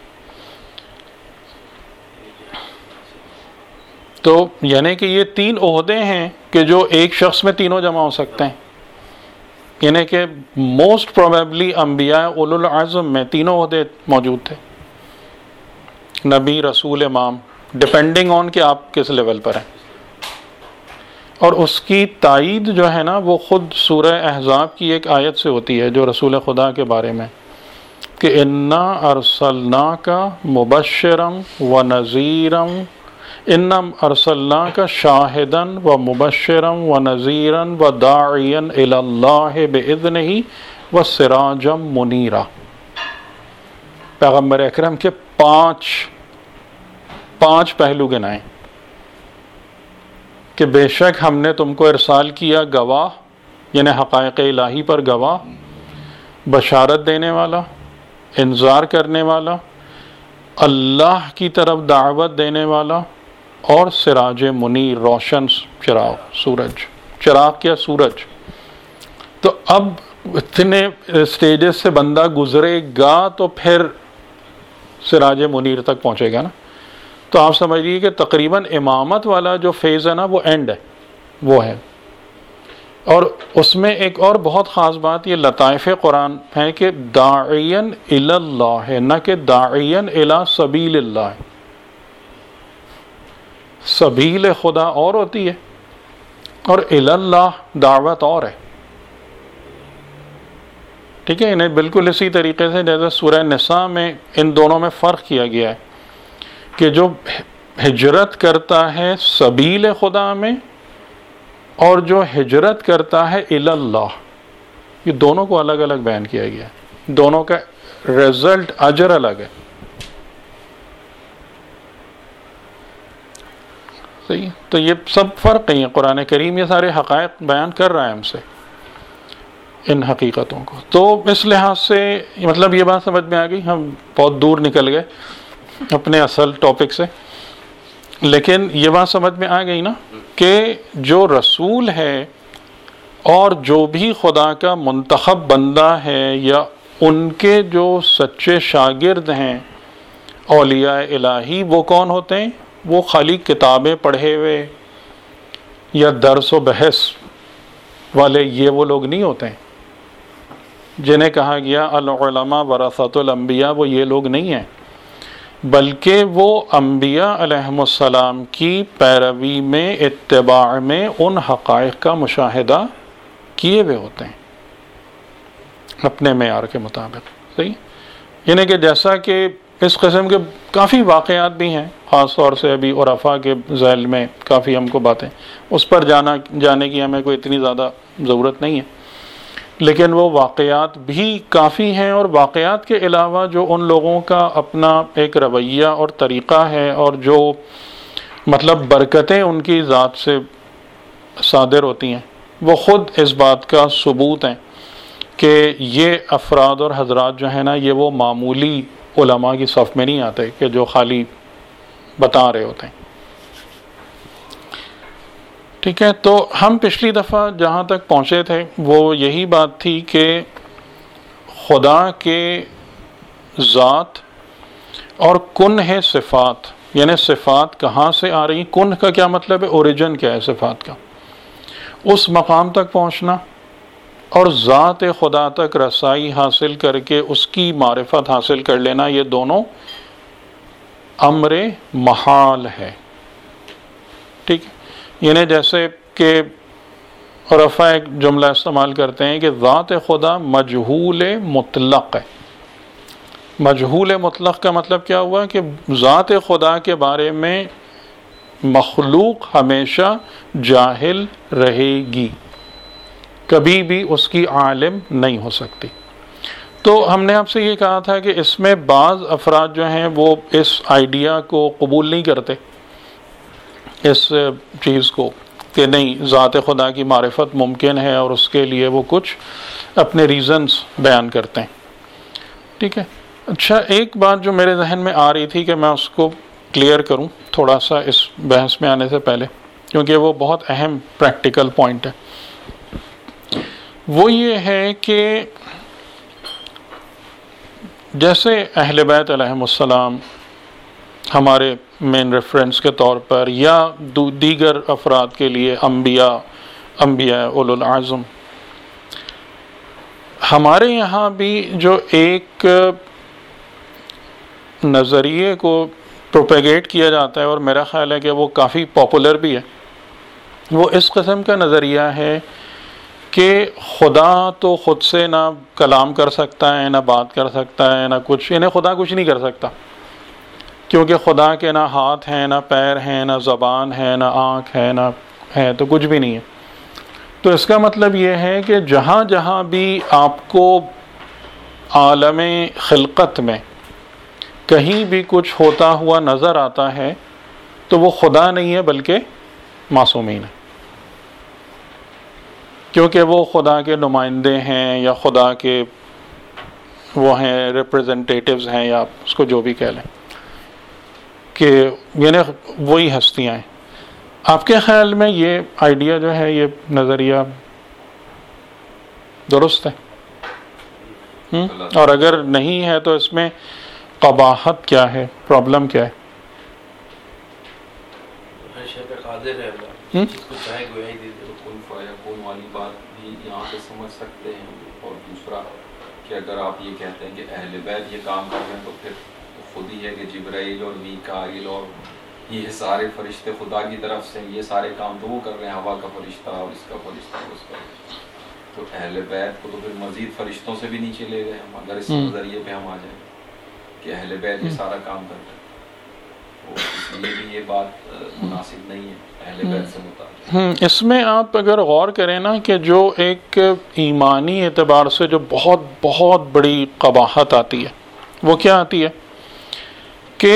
تو یعنی کہ یہ 3 عہدے ہیں کہ جو ایک شخص میں تینوں جمع ہو سکتے ہیں. یعنی کہ موسٹ پروبیبلی انبیاء اولو العزم میں تینوں عہدے موجود تھے، نبی، رسول، امام، ڈپینڈنگ آن کہ آپ کس لیول پر ہیں. اور اس کی تائید جو ہے نا، وہ خود سورہ احزاب کی ایک آیت سے ہوتی ہے جو رسول خدا کے بارے میں، کہ انا ارسلناک مبشرا و نذیرا، انا ارسلناک شاہدا و مبشرا و نذیرا و داعیا الی اللہ باذنہ و سراجا منیرا. پیغمبر اکرم کے 5 پہلو گنائے کہ بے شک ہم نے تم کو ارسال کیا گواہ، یعنی حقائق الہی پر گواہ، بشارت دینے والا، انذار کرنے والا، اللہ کی طرف دعوت دینے والا، اور سراج منیر، روشن چراغ، سورج، چراغ کیا؟ سورج. تو اب اتنے سٹیجز سے بندہ گزرے گا تو پھر سراج منیر تک پہنچے گا نا. تو آپ سمجھیے کہ تقریباً امامت والا جو فیز ہے نا، وہ اینڈ ہے، وہ ہے. اور اس میں ایک اور بہت خاص بات یہ لطائف قرآن ہے کہ داعین الی اللہ ہے، نہ کہ داعین الی سبیل اللہ. سبیل خدا اور ہوتی ہے اور الی اللہ دعوت اور ہے. ٹھیک ہے، انہیں بالکل اسی طریقے سے جیسے سورہ نساء میں ان دونوں میں فرق کیا گیا ہے کہ جو ہجرت کرتا ہے سبیل خدا میں اور جو ہجرت کرتا ہے الی اللہ، یہ دونوں کو الگ الگ بیان کیا گیا ہے. دونوں کا رزلٹ، اجر الگ ہے. صحیح. تو یہ سب فرق نہیں ہے. قرآن کریم یہ سارے حقائق بیان کر رہا ہے ہم سے، ان حقیقتوں کو. تو اس لحاظ سے مطلب یہ بات سمجھ میں آ گئی. ہم بہت دور نکل گئے اپنے اصل ٹاپک سے، لیکن یہ بات سمجھ میں آ گئی نا کہ جو رسول ہے اور جو بھی خدا کا منتخب بندہ ہے یا ان کے جو سچے شاگرد ہیں اولیاء الہی، وہ کون ہوتے ہیں؟ وہ خالی کتابیں پڑھے ہوئے یا درس و بحث والے یہ وہ لوگ نہیں ہوتے ہیں جنہیں کہا گیا العلماء ورثۃ الانبیاء، وہ یہ لوگ نہیں ہیں، بلکہ وہ انبیاء علیہم السلام کی پیروی میں، اتباع میں ان حقائق کا مشاہدہ کیے ہوئے ہوتے ہیں اپنے معیار کے مطابق. صحیح، یعنی کہ جیسا کہ اس قسم کے کافی واقعات بھی ہیں، خاص طور سے ابھی عرفہ کے ذیل میں کافی ہم کو باتیں، اس پر جانے کی ہمیں کوئی اتنی زیادہ ضرورت نہیں ہے، لیکن وہ واقعات بھی کافی ہیں. اور واقعات کے علاوہ جو ان لوگوں کا اپنا ایک رویہ اور طریقہ ہے، اور جو مطلب برکتیں ان کی ذات سے صادر ہوتی ہیں، وہ خود اس بات کا ثبوت ہیں کہ یہ افراد اور حضرات جو ہیں نا، یہ وہ معمولی علماء کی صف میں نہیں آتے کہ جو خالی بتا رہے ہوتے ہیں. ٹھیک ہے، تو ہم پچھلی دفعہ جہاں تک پہنچے تھے وہ یہی بات تھی کہ خدا کے ذات اور کنہ صفات، یعنی صفات کہاں سے آ رہی، کنہ کا کیا مطلب ہے، اوریجن کیا ہے صفات کا، اس مقام تک پہنچنا اور ذات خدا تک رسائی حاصل کر کے اس کی معرفت حاصل کر لینا، یہ دونوں امر محال ہے. ٹھیک ہے، یعنی جیسے کہ عرفہ ایک جملہ استعمال کرتے ہیں کہ ذات خدا مجہول مطلق ہے. مجہول مطلق کا مطلب کیا ہوا کہ ذات خدا کے بارے میں مخلوق ہمیشہ جاہل رہے گی، کبھی بھی اس کی عالم نہیں ہو سکتی. تو ہم نے آپ سے یہ کہا تھا کہ اس میں بعض افراد جو ہیں وہ اس آئیڈیا کو قبول نہیں کرتے، اس چیز کو کہ نہیں ذات خدا کی معرفت ممکن ہے، اور اس کے لیے وہ کچھ اپنے ریزنز بیان کرتے ہیں. ٹھیک ہے، اچھا ایک بات جو میرے ذہن میں آ رہی تھی کہ میں اس کو کلیئر کروں تھوڑا سا اس بحث میں آنے سے پہلے، کیونکہ وہ بہت اہم پریکٹیکل پوائنٹ ہے. وہ یہ ہے کہ جیسے اہل بیت علیہم السلام ہمارے مین ریفرنس کے طور پر، یا دیگر افراد کے لیے انبیاء اولو العزم، ہمارے یہاں بھی جو ایک نظریے کو پروپیگیٹ کیا جاتا ہے، اور میرا خیال ہے کہ وہ کافی پاپولر بھی ہے، وہ اس قسم کا نظریہ ہے کہ خدا تو خود سے نہ کلام کر سکتا ہے، نہ بات کر سکتا ہے، نہ کچھ، یعنی خدا کچھ نہیں کر سکتا، کیونکہ خدا کے نہ ہاتھ ہیں، نہ پیر ہیں، نہ زبان ہے، نہ آنکھ ہے، نہ ہے، تو کچھ بھی نہیں ہے. تو اس کا مطلب یہ ہے کہ جہاں جہاں بھی آپ کو عالم خلقت میں کہیں بھی کچھ ہوتا ہوا نظر آتا ہے تو وہ خدا نہیں ہے بلکہ معصومین ہے، کیونکہ وہ خدا کے نمائندے ہیں، یا خدا کے وہ ہیں ریپریزنٹیٹیوز ہیں، یا آپ اس کو جو بھی کہہ لیں، کہ یعنی وہی ہستیاں ہیں. آپ کے خیال میں یہ آئیڈیا جو ہے، یہ نظریہ درست ہے؟ اور اگر نہیں ہے تو اس میں قباحت کیا ہے، پرابلم کیا ہے؟
ہر شے پہ قادر ہے اللہ، جس کو چاہے گویا ہی دے دے.
کون والی بات بھی یہاں سے سمجھ سکتے ہیں. اور دوسرا کہ اگر آپ یہ کہتے ہیں کہ اہل بیت یہ کام کر رہے ہیں، تو پھر خود ہی ہے کہ جبرائیل اور میکائیل اور یہ سارے فرشتے خدا کی طرف سے، یہ سارے کام تو وہ کر رہے ہیں، ہوا کا فرشتہ اور اس کا فرشتہ اور اس کا. تو اہل بیت کو تو پھر مزید فرشتوں سے بھی نیچے لے گئے ہم، اگر اس نظریے پہ ہم آ جائیں کہ اہل بیت یہ سارا کام کر رہے ہیں، تو اس لیے بھی یہ بات مناسب نہیں ہے اہل بیت سے متعلق.
اس میں آپ اگر غور کریں نا کہ جو ایک ایمانی اعتبار سے جو بہت بہت بڑی قباحت آتی ہے، وہ کیا آتی ہے کہ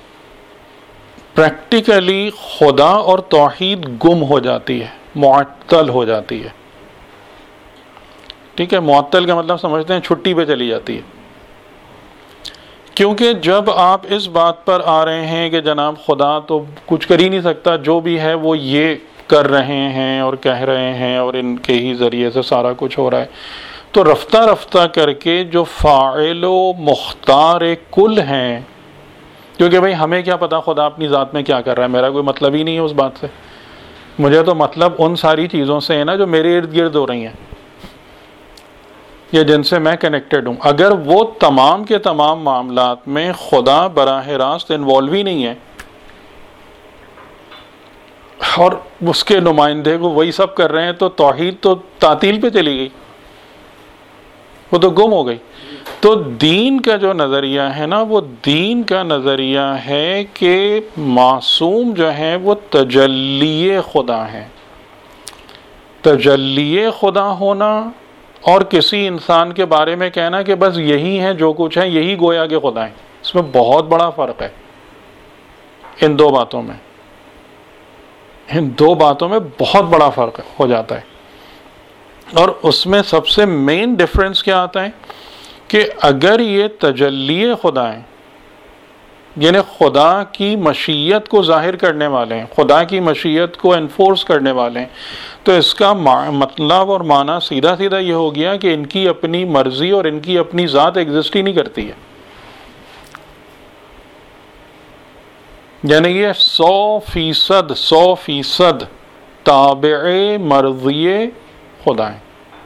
پریکٹیکلی خدا اور توحید گم ہو جاتی ہے، معطل ہو جاتی ہے. ٹھیک ہے، معطل کا مطلب سمجھتے ہیں چھٹی پہ چلی جاتی ہے. کیونکہ جب آپ اس بات پر آ رہے ہیں کہ جناب خدا تو کچھ کر ہی نہیں سکتا، جو بھی ہے وہ یہ کر رہے ہیں اور کہہ رہے ہیں، اور ان کے ہی ذریعے سے سارا کچھ ہو رہا ہے، تو رفتہ رفتہ کر کے جو فاعل و مختار کل ہیں، کیونکہ بھئی ہمیں کیا پتا خدا اپنی ذات میں کیا کر رہا ہے، میرا کوئی مطلب ہی نہیں ہے اس بات سے، مجھے تو مطلب ان ساری چیزوں سے ہے نا جو میرے ارد گرد ہو رہی ہیں یا جن سے میں کنیکٹڈ ہوں. اگر وہ تمام کے تمام معاملات میں خدا براہ راست انوالو ہی نہیں ہے اور اس کے نمائندے کو وہی سب کر رہے ہیں تو توحید تو تعطیل پہ چلی گئی, وہ تو گم ہو گئی. تو دین کا جو نظریہ ہے نا, وہ دین کا نظریہ ہے کہ معصوم جو ہے وہ تجلی خدا ہے. تجلی خدا ہونا اور کسی انسان کے بارے میں کہنا کہ بس یہی ہے جو کچھ ہے, یہی گویا کہ خدا ہے, اس میں بہت بڑا فرق ہے. ان دو باتوں میں, ان دو باتوں میں بہت بڑا فرق ہو جاتا ہے. اور اس میں سب سے مین ڈفرنس کیا آتا ہے کہ اگر یہ تجلی خدا ہے, یعنی خدا کی مشیت کو ظاہر کرنے والے ہیں, خدا کی مشیت کو انفورس کرنے والے ہیں, تو اس کا مطلب اور معنی سیدھا سیدھا یہ ہو گیا کہ ان کی اپنی مرضی اور ان کی اپنی ذات ایگزسٹ ہی نہیں کرتی ہے. یعنی یہ 100% تابع مرضی خدا ہے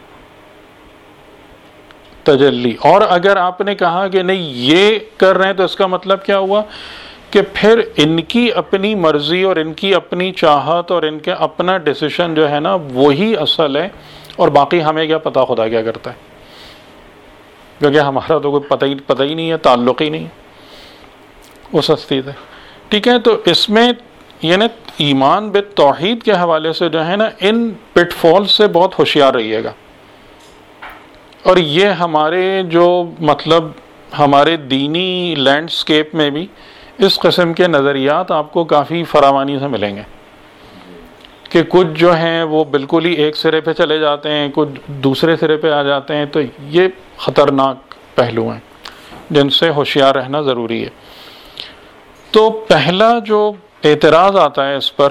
تجلی. اور اگر آپ نے کہا کہ نہیں یہ کر رہے ہیں تو اس کا مطلب کیا ہوا کہ پھر ان کی اپنی مرضی اور ان کی اپنی چاہت اور ان کے اپنا ڈیسیشن جو ہے نا وہی اصل ہے, اور باقی ہمیں کیا پتا خدا کیا کرتا ہے, کیونکہ ہمارا تو کوئی پتہ ہی نہیں ہے, تعلق ہی نہیں اس ہستی سے. ٹھیک ہے, تو اس میں یعنی ایمان بالتوحید کے حوالے سے جو ہے نا ان پٹ فال سے بہت ہوشیار رہیے گا. اور یہ ہمارے جو مطلب ہمارے دینی لینڈسکیپ میں بھی اس قسم کے نظریات آپ کو کافی فراوانی سے ملیں گے کہ کچھ جو ہیں وہ بالکل ہی ایک سرے پہ چلے جاتے ہیں, کچھ دوسرے سرے پہ آ جاتے ہیں. تو یہ خطرناک پہلو ہیں جن سے ہوشیار رہنا ضروری ہے. تو پہلا جو اعتراض آتا ہے اس پر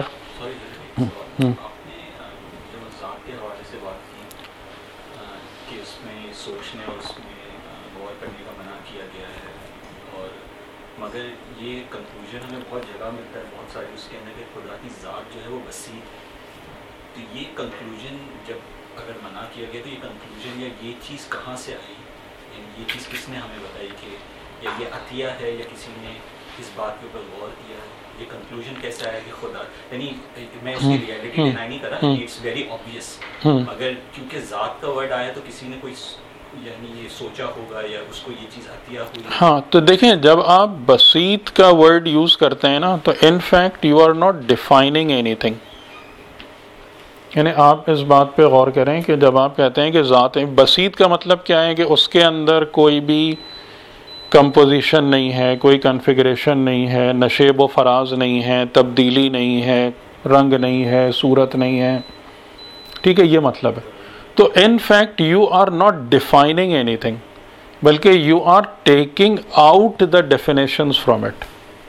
مگر یہ کنکلوژن ہمیں بہت جگہ ملتا ہے, بہت ساری اس کے اندر کہ خدا کی ذات جو ہے وہ وسیع. تو یہ کنکلوژن جب اگر منع کیا گیا تو یہ کنکلوژن یا یہ چیز کہاں سے آئی, یعنی یہ چیز کس نے ہمیں بتائی کہ یا یہ عطیہ ہے یا کسی نے اس بات کے اوپر غور کیا ہے, یہ کنکلوژن کیسے آیا کہ خدا, یعنی میں اس کی ریئلٹی ڈینائی نہیں کر رہا, اٹس ویری آبویس, مگر کیونکہ ذات کا ورڈ آیا تو کسی نے کوئی یعنی یہ سوچا ہوگا یا اس کو یہ چیز عطیہ ہوئی.
ہاں, تو دیکھیں جب آپ بسیط کا ورڈ یوز کرتے ہیں نا تو in fact you are not defining anything. یعنی آپ اس بات پہ غور کریں کہ جب آپ کہتے ہیں کہ ذات بسیط کا مطلب کیا ہے کہ اس کے اندر کوئی بھی کمپوزیشن نہیں ہے, کوئی کنفیگریشن نہیں ہے, نشیب و فراز نہیں ہے, تبدیلی نہیں ہے, رنگ نہیں ہے, صورت نہیں ہے. ٹھیک ہے, یہ مطلب ہے. تو in fact you are not defining anything, بلکہ you are taking out the definitions from it.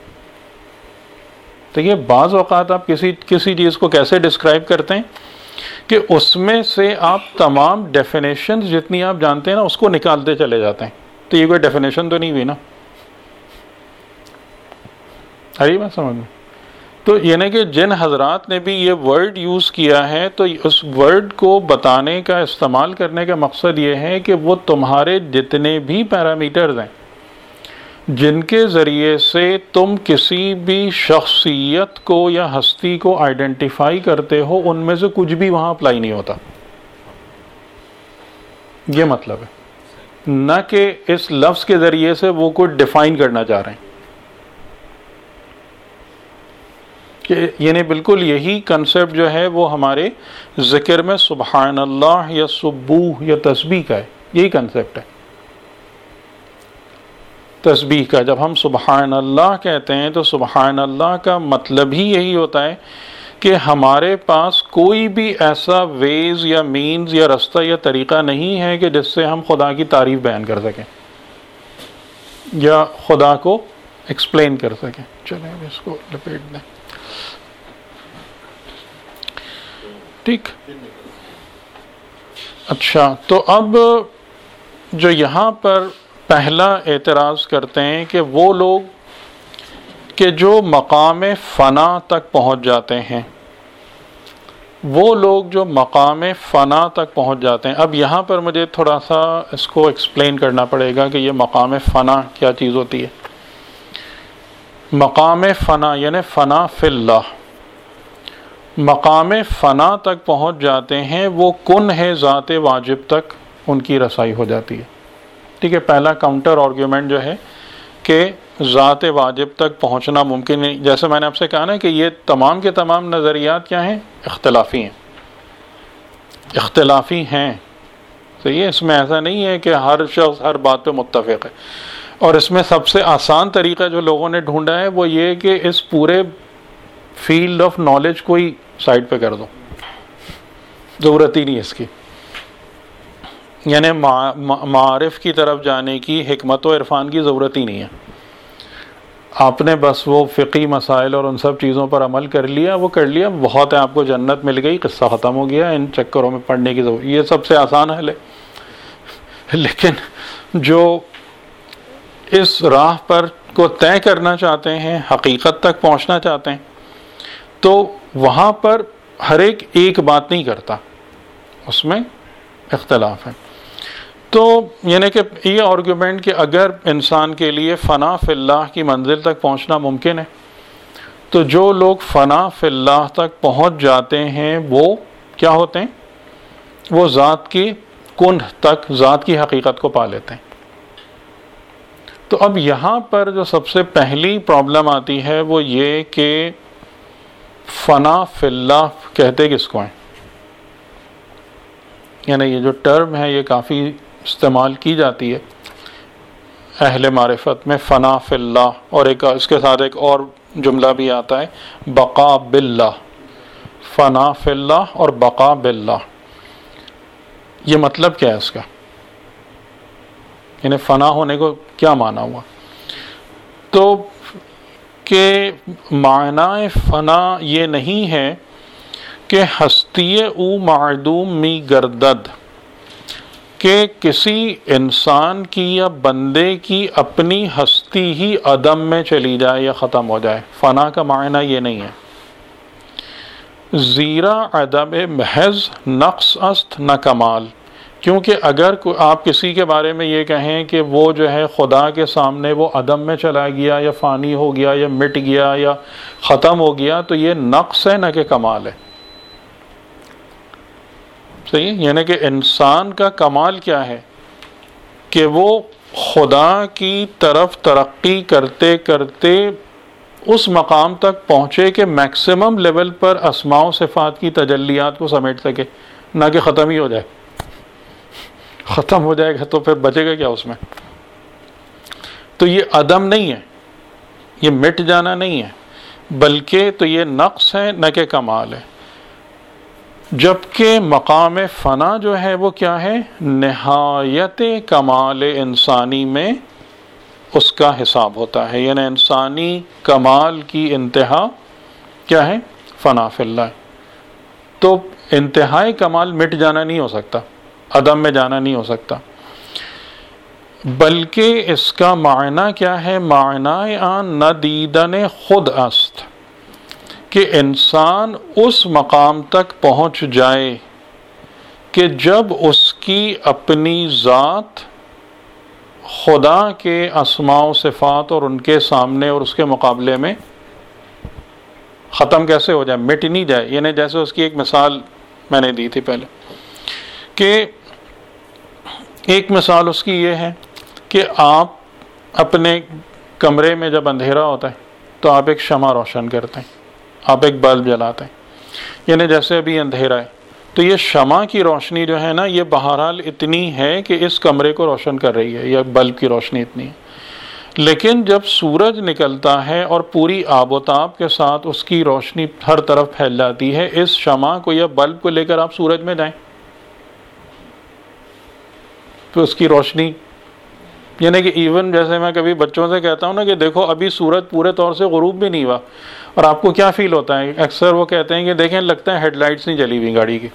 تو یہ بعض اوقات آپ کسی چیز کو کیسے ڈسکرائب کرتے ہیں کہ اس میں سے آپ تمام ڈیفینیشنز جتنی آپ جانتے ہیں نا اس کو نکالتے چلے جاتے ہیں. تو یہ کوئی ڈیفینیشن تو نہیں ہوئی نا, ارے بات سمجھ میں. تو یعنی کہ جن حضرات نے بھی یہ ورڈ یوز کیا ہے تو اس ورڈ کو بتانے کا, استعمال کرنے کا مقصد یہ ہے کہ وہ تمہارے جتنے بھی پیرامیٹرز ہیں جن کے ذریعے سے تم کسی بھی شخصیت کو یا ہستی کو آئیڈینٹیفائی کرتے ہو, ان میں سے کچھ بھی وہاں اپلائی نہیں ہوتا. یہ مطلب ہے, نہ کہ اس لفظ کے ذریعے سے وہ کچھ ڈیفائن کرنا چاہ رہے ہیں. کہ یعنی بالکل یہی کنسیپٹ جو ہے وہ ہمارے ذکر میں سبحان اللہ یا سبوح یا تسبیح کا ہے. یہی کنسیپٹ ہے تسبیح کا. جب ہم سبحان اللہ کہتے ہیں تو سبحان اللہ کا مطلب ہی یہی ہوتا ہے کہ ہمارے پاس کوئی بھی ایسا ویز یا مینز یا رستہ یا طریقہ نہیں ہے کہ جس سے ہم خدا کی تعریف بیان کر سکیں یا خدا کو ایکسپلین کر سکیں. چلیں اس کو لپیٹ دیں. ٹھیک, اچھا. تو اب جو یہاں پر پہلا اعتراض کرتے ہیں کہ وہ لوگ کہ جو مقام فنا تک پہنچ جاتے ہیں وہ لوگ جو مقام فنا تک پہنچ جاتے ہیں. اب یہاں پر مجھے تھوڑا سا اس کو ایکسپلین کرنا پڑے گا کہ یہ مقام فنا کیا چیز ہوتی ہے. مقام فنا یعنی فنا فی اللہ. مقام فنا تک پہنچ جاتے ہیں وہ کن ہے ذات واجب تک ان کی رسائی ہو جاتی ہے. ٹھیک ہے. پہلا کاؤنٹر آرگیومنٹ جو ہے کہ ذات واجب تک پہنچنا ممکن نہیں. جیسے میں نے آپ سے کہا نا کہ یہ تمام کے تمام نظریات کیا ہیں؟ اختلافی ہیں. اختلافی ہیں. صحیح ہے. اس میں ایسا نہیں ہے کہ ہر شخص ہر بات پہ متفق ہے. اور اس میں سب سے آسان طریقہ جو لوگوں نے ڈھونڈا ہے وہ یہ کہ اس پورے فیلڈ آف نالج کو ہی سائڈ پہ کر دو, ضرورت ہی نہیں اس کی. یعنی معارف کی طرف جانے کی حکمت و عرفان کی ضرورت ہی نہیں ہے. آپ نے بس وہ فقہی مسائل اور ان سب چیزوں پر عمل کر لیا, وہ کر لیا, بہت ہے, آپ کو جنت مل گئی, قصہ ختم ہو گیا. ان چکروں میں پڑھنے کی ضرورت, یہ سب سے آسان حل ہے. لیکن جو اس راہ پر کو طے کرنا چاہتے ہیں, حقیقت تک پہنچنا چاہتے ہیں, تو وہاں پر ہر ایک بات نہیں کرتا, اس میں اختلاف ہے. تو یعنی کہ یہ آرگومنٹ کہ اگر انسان کے لیے فنا فی اللہ کی منزل تک پہنچنا ممکن ہے, تو جو لوگ فنا فی اللہ تک پہنچ جاتے ہیں وہ کیا ہوتے ہیں؟ وہ ذات کی کنہ تک, ذات کی حقیقت کو پا لیتے ہیں. تو اب یہاں پر جو سب سے پہلی پرابلم آتی ہے وہ یہ کہ فنا فی اللہ کہتے کس کو ہیں؟ یعنی یہ جو ٹرم ہے یہ کافی استعمال کی جاتی ہے اہل معرفت میں, فنا فی اللہ, اور ایک اس کے ساتھ ایک اور جملہ بھی آتا ہے بقا باللہ. فنا فی اللہ اور بقا باللہ, یہ مطلب کیا ہے اس کا؟ یعنی فنا ہونے کو کیا معنی ہوا؟ تو کہ معنی فنا یہ نہیں ہے کہ ہستی او معدوم می گردد, کہ کسی انسان کی یا بندے کی اپنی ہستی ہی عدم میں چلی جائے یا ختم ہو جائے. فنا کا معنی یہ نہیں ہے. زیرا عدم محض نقص است نہ کمال. کیونکہ اگر آپ کسی کے بارے میں یہ کہیں کہ وہ جو ہے خدا کے سامنے وہ عدم میں چلا گیا یا فانی ہو گیا یا مٹ گیا یا ختم ہو گیا, تو یہ نقص ہے نہ کہ کمال ہے. صحیح ہے. یعنی کہ انسان کا کمال کیا ہے کہ وہ خدا کی طرف ترقی کرتے کرتے اس مقام تک پہنچے کہ میکسیمم لیول پر اسماء و صفات کی تجلیات کو سمیٹ سکے, نہ کہ ختم ہی ہو جائے. ختم ہو جائے گا تو پھر بچے گا کیا اس میں؟ تو یہ عدم نہیں ہے, یہ مٹ جانا نہیں ہے, بلکہ تو یہ نقص ہے نہ کہ کمال ہے. جبکہ مقام فنا جو ہے وہ کیا ہے؟ نہایت کمال انسانی میں اس کا حساب ہوتا ہے. یعنی انسانی کمال کی انتہا کیا ہے؟ فنا فی اللہ. تو انتہائی کمال مٹ جانا نہیں ہو سکتا, عدم میں جانا نہیں ہو سکتا, بلکہ اس کا معنی کیا ہے؟ معنی آن ندیدن خود است, کہ انسان اس مقام تک پہنچ جائے کہ جب اس کی اپنی ذات خدا کے اسماء و صفات اور ان کے سامنے اور اس کے مقابلے میں ختم کیسے ہو جائے؟ مٹ نہیں جائے. یعنی جیسے اس کی ایک مثال میں نے دی تھی پہلے, کہ ایک مثال اس کی یہ ہے کہ آپ اپنے کمرے میں جب اندھیرا ہوتا ہے تو آپ ایک شمع روشن کرتے ہیں, آپ ایک بلب جلاتے ہیں. یعنی جیسے ابھی اندھیرا ہے تو یہ شمع کی روشنی جو ہے نا, یہ بہرحال اتنی ہے کہ اس کمرے کو روشن کر رہی ہے, یا بلب کی روشنی اتنی ہے. لیکن جب سورج نکلتا ہے اور پوری آب و تاب کے ساتھ اس کی روشنی ہر طرف پھیل جاتی ہے, اس شمع کو یا بلب کو لے کر آپ سورج میں جائیں تو اس کی روشنی, یعنی کہ ایون جیسے میں کبھی بچوں سے کہتا ہوں نا کہ دیکھو ابھی سورج پورے طور سے غروب بھی نہیں ہوا, اور آپ کو کیا فیل ہوتا ہے؟ اکثر وہ کہتے ہیں کہ دیکھیں لگتا ہے ہیڈ لائٹس نہیں جلی ہوئی گاڑی کی.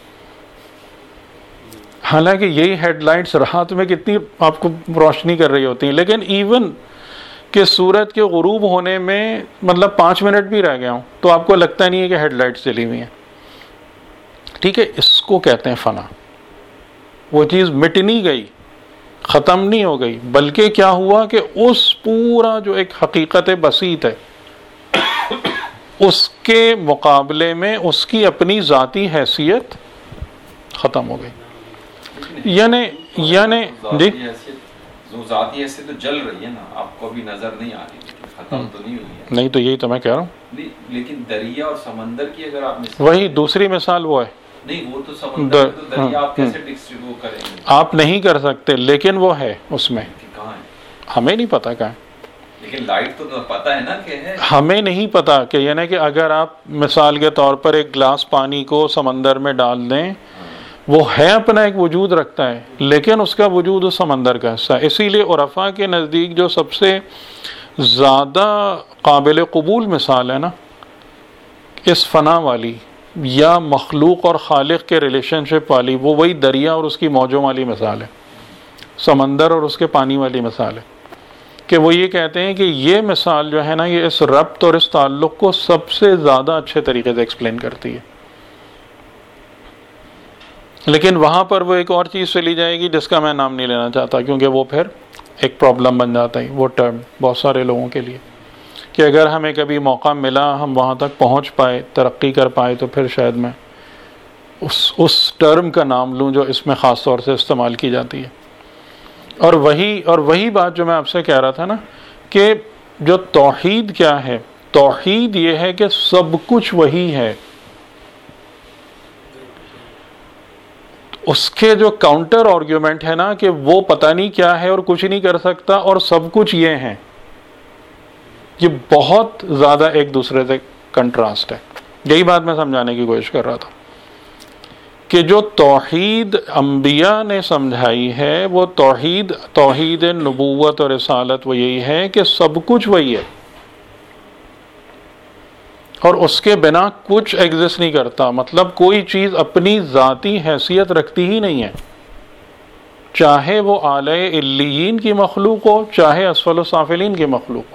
حالانکہ یہی ہیڈ لائٹس رات میں کتنی آپ کو روشنی کر رہی ہوتی ہیں. لیکن ایون کہ سورج کے غروب ہونے میں مطلب 5 منٹ بھی رہ گیا ہوں تو آپ کو لگتا نہیں ہے کہ ہیڈ لائٹس جلی ہوئی ہیں. ٹھیک ہے، اس کو کہتے ہیں فنا. وہ چیز مٹ نہیں گئی، ختم نہیں ہو گئی، بلکہ کیا ہوا کہ اس پورا جو ایک حقیقت بسیط ہے اس کے مقابلے میں اس کی اپنی ذاتی حیثیت ختم ہو گئی. یعنی جی
ذاتی حیثیت تو جل رہی ہے نا، آپ کو ابھی نظر نہیں آ رہی، ختم تو نہیں ہوئی ہے.
نہیں تو یہی تو میں کہہ رہا ہوں.
لیکن دریا اور سمندر کی اگر آپ
وہی دوسری مثال وہ ہے.
نہیں، وہ تو سمندر تو دریا آپ کیسے ڈسٹریبیوٹ کریں گے؟
آپ نہیں کر سکتے، لیکن وہ ہے اس میں.
کہاں ہے؟
ہمیں نہیں پتا کہاں ہے.
لیکن لائٹ تو پتا ہے نا کہ ہے. ہمیں
نہیں پتا کہ یعنی کہ اگر آپ مثال کے طور پر ایک گلاس پانی کو سمندر میں ڈال دیں، وہ ہے اپنا ایک وجود رکھتا ہے، لیکن اس کا وجود اس سمندر کا حصہ ہے. اسی لیے عرفاء کے نزدیک جو سب سے زیادہ قابل قبول مثال ہے نا اس فنا والی یا مخلوق اور خالق کے ریلیشن شپ والی، وہ وہی دریا اور اس کی موجوں والی مثال ہے، سمندر اور اس کے پانی والی مثال ہے. کہ وہ یہ کہتے ہیں کہ یہ مثال جو ہے نا، یہ اس ربط اور اس تعلق کو سب سے زیادہ اچھے طریقے سے ایکسپلین کرتی ہے. لیکن وہاں پر وہ ایک اور چیز چلی جائے گی جس کا میں نام نہیں لینا چاہتا، کیونکہ وہ پھر ایک پرابلم بن جاتا ہے وہ ٹرم بہت سارے لوگوں کے لیے، کہ اگر ہمیں کبھی موقع ملا ہم وہاں تک پہنچ پائے، ترقی کر پائے، تو پھر شاید میں اس ٹرم کا نام لوں جو اس میں خاص طور سے استعمال کی جاتی ہے. اور وہی بات جو میں آپ سے کہہ رہا تھا نا، کہ جو توحید کیا ہے، توحید یہ ہے کہ سب کچھ وہی ہے. اس کے جو کاؤنٹر آرگیومنٹ ہے نا کہ وہ پتہ نہیں کیا ہے اور کچھ نہیں کر سکتا اور سب کچھ یہ ہے، یہ بہت زیادہ ایک دوسرے سے کنٹراسٹ ہے. یہی بات میں سمجھانے کی کوشش کر رہا تھا کہ جو توحید انبیاء نے سمجھائی ہے، وہ توحید نبوت اور رسالت وہ یہی ہے کہ سب کچھ وہی ہے اور اس کے بنا کچھ ایگزسٹ نہیں کرتا. مطلب کوئی چیز اپنی ذاتی حیثیت رکھتی ہی نہیں ہے، چاہے وہ اعلی علیین کی مخلوق ہو، چاہے اسفل السافلین کی مخلوق ہو.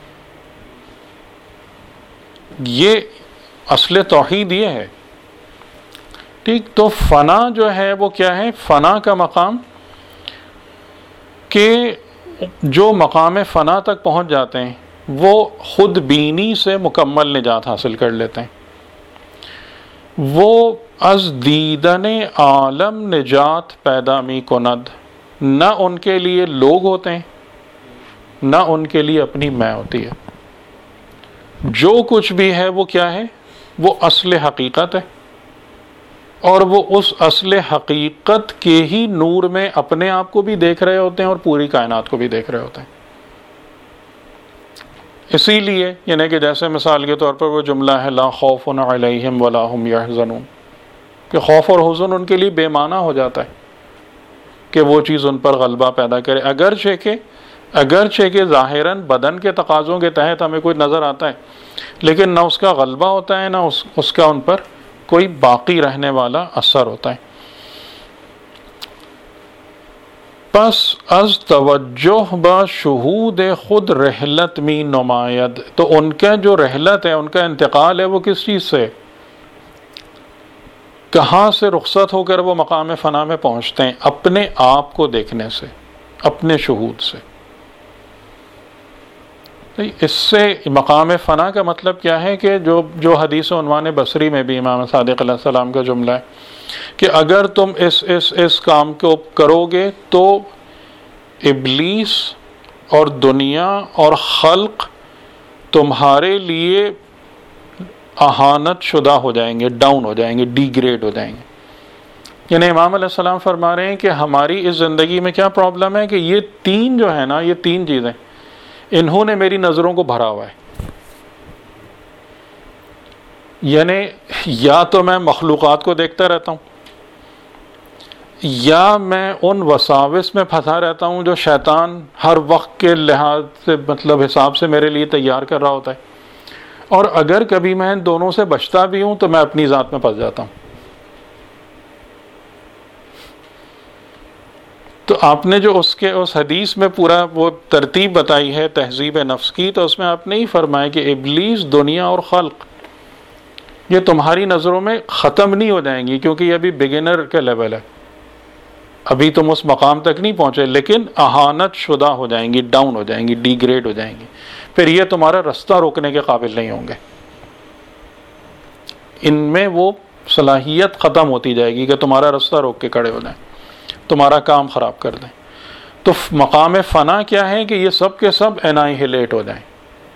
یہ اصل توحید یہ ہے. ٹھیک، تو فنا جو ہے وہ کیا ہے؟ فنا کا مقام کہ جو مقام فنا تک پہنچ جاتے ہیں وہ خود بینی سے مکمل نجات حاصل کر لیتے ہیں. وہ از دیدن عالم نجات پیدا می کند، نہ ان کے لیے لوگ ہوتے ہیں نہ ان کے لیے اپنی میں ہوتی ہے. جو کچھ بھی ہے وہ کیا ہے؟ وہ اصل حقیقت ہے، اور وہ اس اصل حقیقت کے ہی نور میں اپنے آپ کو بھی دیکھ رہے ہوتے ہیں اور پوری کائنات کو بھی دیکھ رہے ہوتے ہیں. اسی لیے یعنی کہ جیسے مثال کے طور پر وہ جملہ ہے لا خوف علیہم ولا هم یحزنون، کہ خوف اور حزن ان کے لیے بے معنی ہو جاتا ہے کہ وہ چیز ان پر غلبہ پیدا کرے. اگرچہ کہ ظاہراً بدن کے تقاضوں کے تحت ہمیں کوئی نظر آتا ہے، لیکن نہ اس کا غلبہ ہوتا ہے نہ اس کا ان پر کوئی باقی رہنے والا اثر ہوتا ہے. پس از توجہ با شہود خود رحلت می نماید، تو ان کا جو رحلت ہے، ان کا انتقال ہے، وہ کس چیز سے، کہاں سے رخصت ہو کر وہ مقام فنا میں پہنچتے ہیں؟ اپنے آپ کو دیکھنے سے، اپنے شہود سے. اس سے مقام فنا کا مطلب کیا ہے کہ جو حدیث عنوان بصری میں بھی امام صادق علیہ السلام کا جملہ ہے کہ اگر تم اس کام کو کرو گے تو ابلیس اور دنیا اور خلق تمہارے لیے اہانت شدہ ہو جائیں گے، ڈاؤن ہو جائیں گے، ڈی گریڈ ہو جائیں گے. یعنی امام علیہ السلام فرما رہے ہیں کہ ہماری اس زندگی میں کیا پرابلم ہے کہ یہ تین جو ہے نا، یہ تین چیزیں انہوں نے میری نظروں کو بھرا ہوا ہے. یعنی یا تو میں مخلوقات کو دیکھتا رہتا ہوں، یا میں ان وساوس میں پھنسا رہتا ہوں جو شیطان ہر وقت کے لحاظ سے مطلب حساب سے میرے لیے تیار کر رہا ہوتا ہے، اور اگر کبھی میں ان دونوں سے بچتا بھی ہوں تو میں اپنی ذات میں پھنس جاتا ہوں. تو آپ نے جو اس حدیث میں پورا وہ ترتیب بتائی ہے تہذیب نفس کی، تو اس میں آپ نے ہی فرمایا کہ ابلیس، دنیا اور خلق یہ تمہاری نظروں میں ختم نہیں ہو جائیں گی، کیونکہ یہ ابھی بگنر کا لیول ہے، ابھی تم اس مقام تک نہیں پہنچے، لیکن اہانت شدہ ہو جائیں گی، ڈاؤن ہو جائیں گی، ڈی گریڈ ہو جائیں گی، پھر یہ تمہارا رستہ روکنے کے قابل نہیں ہوں گے، ان میں وہ صلاحیت ختم ہوتی جائے گی کہ تمہارا رستہ روک کے کھڑے ہو جائیں، تمہارا کام خراب کر دیں۔ تو مقام فنا کیا ہے کہ یہ سب کے سب انائہلیٹ ہو جائیں،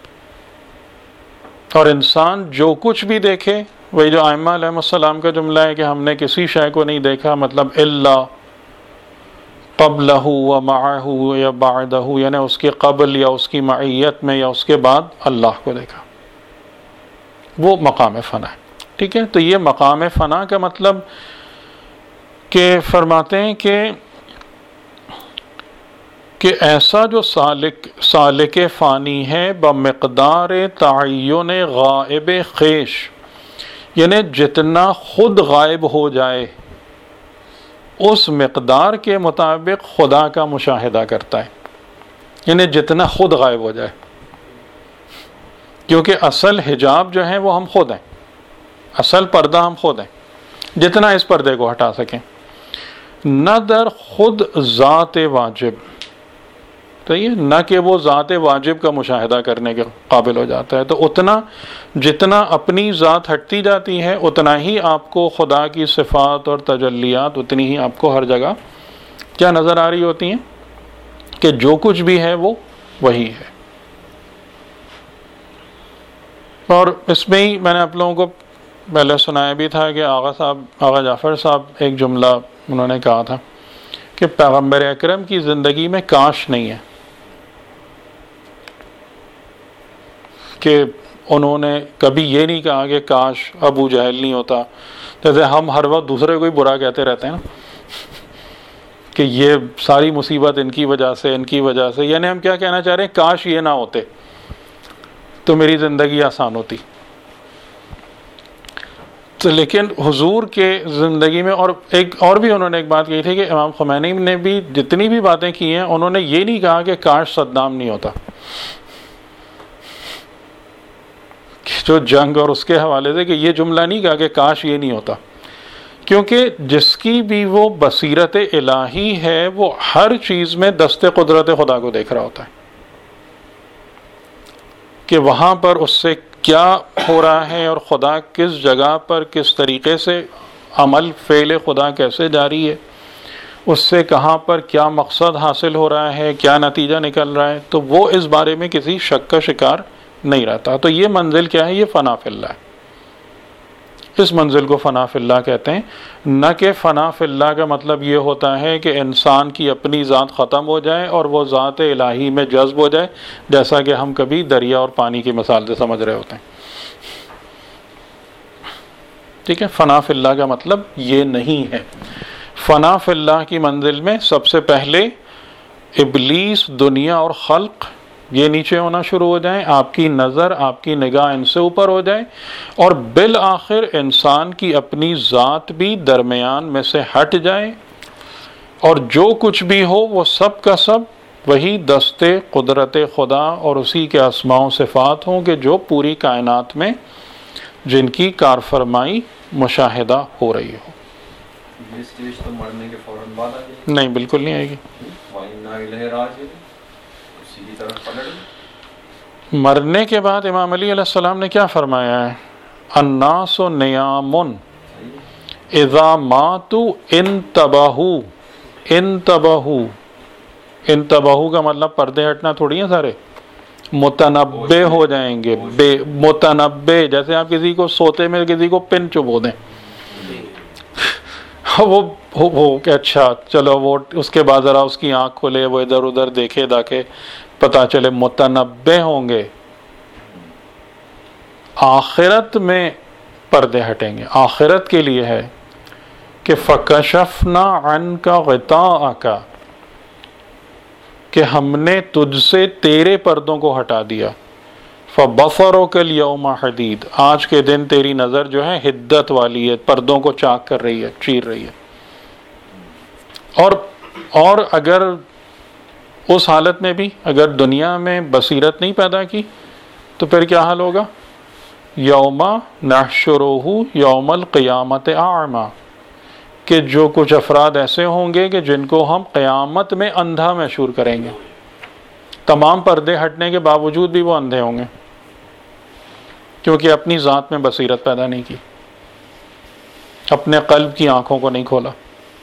اور انسان جو کچھ بھی دیکھے، وہی جو ائمہ علیہ السلام کا جملہ ہے کہ ہم نے کسی شے کو نہیں دیکھا، مطلب الا قبلہ و معہ یا بعدہ، یعنی اس کے قبل یا اس کی معیت میں یا اس کے بعد اللہ کو دیکھا، وہ مقام فنا ہے۔ ٹھیک ہے، تو یہ مقام فنا کا مطلب کہ فرماتے ہیں کہ ایسا جو سالک فانی ہے بمقدار تعین غائب خیش، یعنی جتنا خود غائب ہو جائے اس مقدار کے مطابق خدا کا مشاہدہ کرتا ہے، یعنی جتنا خود غائب ہو جائے، کیونکہ اصل حجاب جو ہے وہ ہم خود ہیں، اصل پردہ ہم خود ہیں، جتنا اس پردے کو ہٹا سکیں، نہ در خود ذات واجب، صحیح ہے، نہ کہ وہ ذات واجب کا مشاہدہ کرنے کے قابل ہو جاتا ہے، تو اتنا جتنا اپنی ذات ہٹتی جاتی ہے اتنا ہی آپ کو خدا کی صفات اور تجلیات اتنی ہی آپ کو ہر جگہ کیا نظر آ رہی ہوتی ہیں کہ جو کچھ بھی ہے وہ وہی ہے۔ اور اس میں ہی میں نے آپ لوگوں کو پہلے سنایا بھی تھا کہ آغا جعفر صاحب ایک جملہ انہوں نے کہا تھا کہ پیغمبر اکرم کی زندگی میں کاش نہیں ہے، کہ انہوں نے کبھی یہ نہیں کہا کہ کاش ابو جہل نہیں ہوتا، جیسے ہم ہر وقت دوسرے کو ہی برا کہتے رہتے ہیں نا کہ یہ ساری مصیبت ان کی وجہ سے، ان کی وجہ سے، یعنی ہم کیا کہنا چاہ رہے ہیں، کاش یہ نہ ہوتے تو میری زندگی آسان ہوتی۔ تو لیکن حضور کے زندگی میں اور بھی انہوں نے ایک بات کہی تھی کہ امام خمینی نے بھی جتنی بھی باتیں کی ہیں انہوں نے یہ نہیں کہا کہ کاش صدام نہیں ہوتا، جو جنگ اور اس کے حوالے سے کہ یہ جملہ نہیں کہا کہ کاش یہ نہیں ہوتا، کیونکہ جس کی بھی وہ بصیرت الہی ہے وہ ہر چیز میں دست قدرت خدا کو دیکھ رہا ہوتا ہے کہ وہاں پر اس سے کیا ہو رہا ہے اور خدا کس جگہ پر کس طریقے سے عمل فعل خدا کیسے جاری ہے، اس سے کہاں پر کیا مقصد حاصل ہو رہا ہے، کیا نتیجہ نکل رہا ہے، تو وہ اس بارے میں کسی شک کا شکار نہیں رہتا۔ تو یہ منزل کیا ہے، یہ فنا فی اللہ ہے، اس منزل کو فنا فی اللہ کہتے ہیں، نہ کہ فنا فی اللہ کا مطلب یہ ہوتا ہے کہ انسان کی اپنی ذات ختم ہو جائے اور وہ ذات الہی میں جذب ہو جائے، جیسا کہ ہم کبھی دریا اور پانی کی مثال سے سمجھ رہے ہوتے ہیں۔ ٹھیک ہے، فنا فی اللہ کا مطلب یہ نہیں ہے۔ فنا فی اللہ کی منزل میں سب سے پہلے ابلیس، دنیا اور خلق یہ نیچے ہونا شروع ہو جائیں، آپ کی نظر، آپ کی نگاہ ان سے اوپر ہو جائے، اور بالآخر انسان کی اپنی ذات بھی درمیان میں سے ہٹ جائے، اور جو کچھ بھی ہو وہ سب کا سب وہی دست قدرت خدا اور اسی کے اسماء و صفات ہوں کہ جو پوری کائنات میں جن کی کارفرمائی مشاہدہ ہو رہی ہو۔
یہ سٹیج تو مرنے کے فوراً بعد آ جائے گی؟
نہیں، بالکل نہیں آئے گی۔
وَإِنَّا إِلَيْهِ رَاجِعُونَ، اسی کی طرف پلٹ۔
مرنے کے بعد امام علی علیہ السلام نے کیا فرمایا ہے، الناس نیام اذا ماتوا انتبہوا، انتبہوا، انتبہوا کا مطلب پردے ہٹنا تھوڑی ہیں سارے، متنبع ہو جائیں گے، متنبع، جیسے آپ کسی کو سوتے میں کسی کو پن چبو دیں، وہ کہ اچھا چلو وہ اس کے بعد ذرا اس کی آنکھ کھلے، وہ ادھر ادھر دیکھے تاکہ پتہ چلے، متنبع ہوں گے۔ آخرت میں پردے ہٹیں گے، آخرت کے لیے ہے کہ فَكَشَفْنَا عَنْكَ غِطَاءَكَ، کہ ہم نے تجھ سے تیرے پردوں کو ہٹا دیا، فَبَصَرُكَ الْيَوْمَ حَدِيدٌ، آج کے دن تیری نظر جو ہے حدت والی ہے، پردوں کو چاک کر رہی ہے، چیر رہی ہے۔ اور اگر اس حالت میں بھی اگر دنیا میں بصیرت نہیں پیدا کی تو پھر کیا حال ہوگا، یوم نحشرہ یوم القیامت اعمی، کہ جو کچھ افراد ایسے ہوں گے کہ جن کو ہم قیامت میں اندھا محشور کریں گے، تمام پردے ہٹنے کے باوجود بھی وہ اندھے ہوں گے، کیونکہ اپنی ذات میں بصیرت پیدا نہیں کی، اپنے قلب کی آنکھوں کو نہیں کھولا۔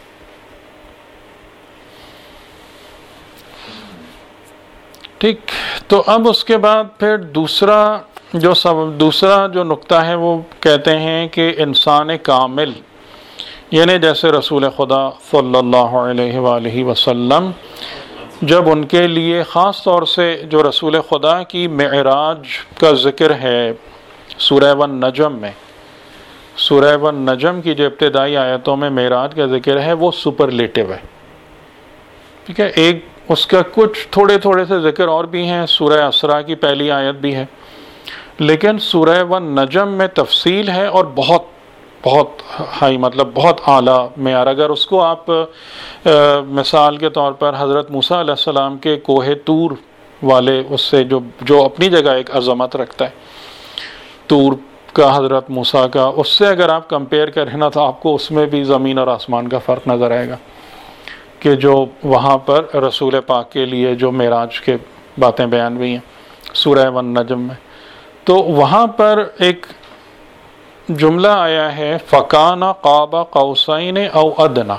ٹھیک، تو اب اس کے بعد پھر دوسرا جو نقطہ ہے وہ کہتے ہیں کہ انسان کامل، یعنی جیسے رسول خدا صلی اللہ علیہ وآلہ وسلم جب ان کے لیے خاص طور سے جو رسول خدا کی معراج کا ذکر ہے سورہ والنجم میں، سورہ والنجم کی جو ابتدائی آیتوں میں معراج کا ذکر ہے وہ سپرلیٹو ہے، ٹھیک ہے۔ ایک اس کا کچھ تھوڑے سے ذکر اور بھی ہیں، سورہ اسراء کی پہلی آیت بھی ہے، لیکن سورہ والنجم میں تفصیل ہے اور بہت ہائی، مطلب بہت اعلیٰ معیار۔ اگر اس کو آپ مثال کے طور پر حضرت موسیٰ علیہ السلام کے کوہ طور والے، اس سے جو اپنی جگہ ایک عظمت رکھتا ہے، طور کا حضرت موسیٰ کا، اس سے اگر آپ کمپیئر کریں نا تو آپ کو اس میں بھی زمین اور آسمان کا فرق نظر آئے گا، کہ جو وہاں پر رسول پاک کے لیے جو معراج کے باتیں بیان ہوئی ہیں سورہ والنجم میں، تو وہاں پر ایک جملہ آیا ہے فَكَانَ قَابَ قَوْسَيْنِ أَوْ أَدْنَىٰ،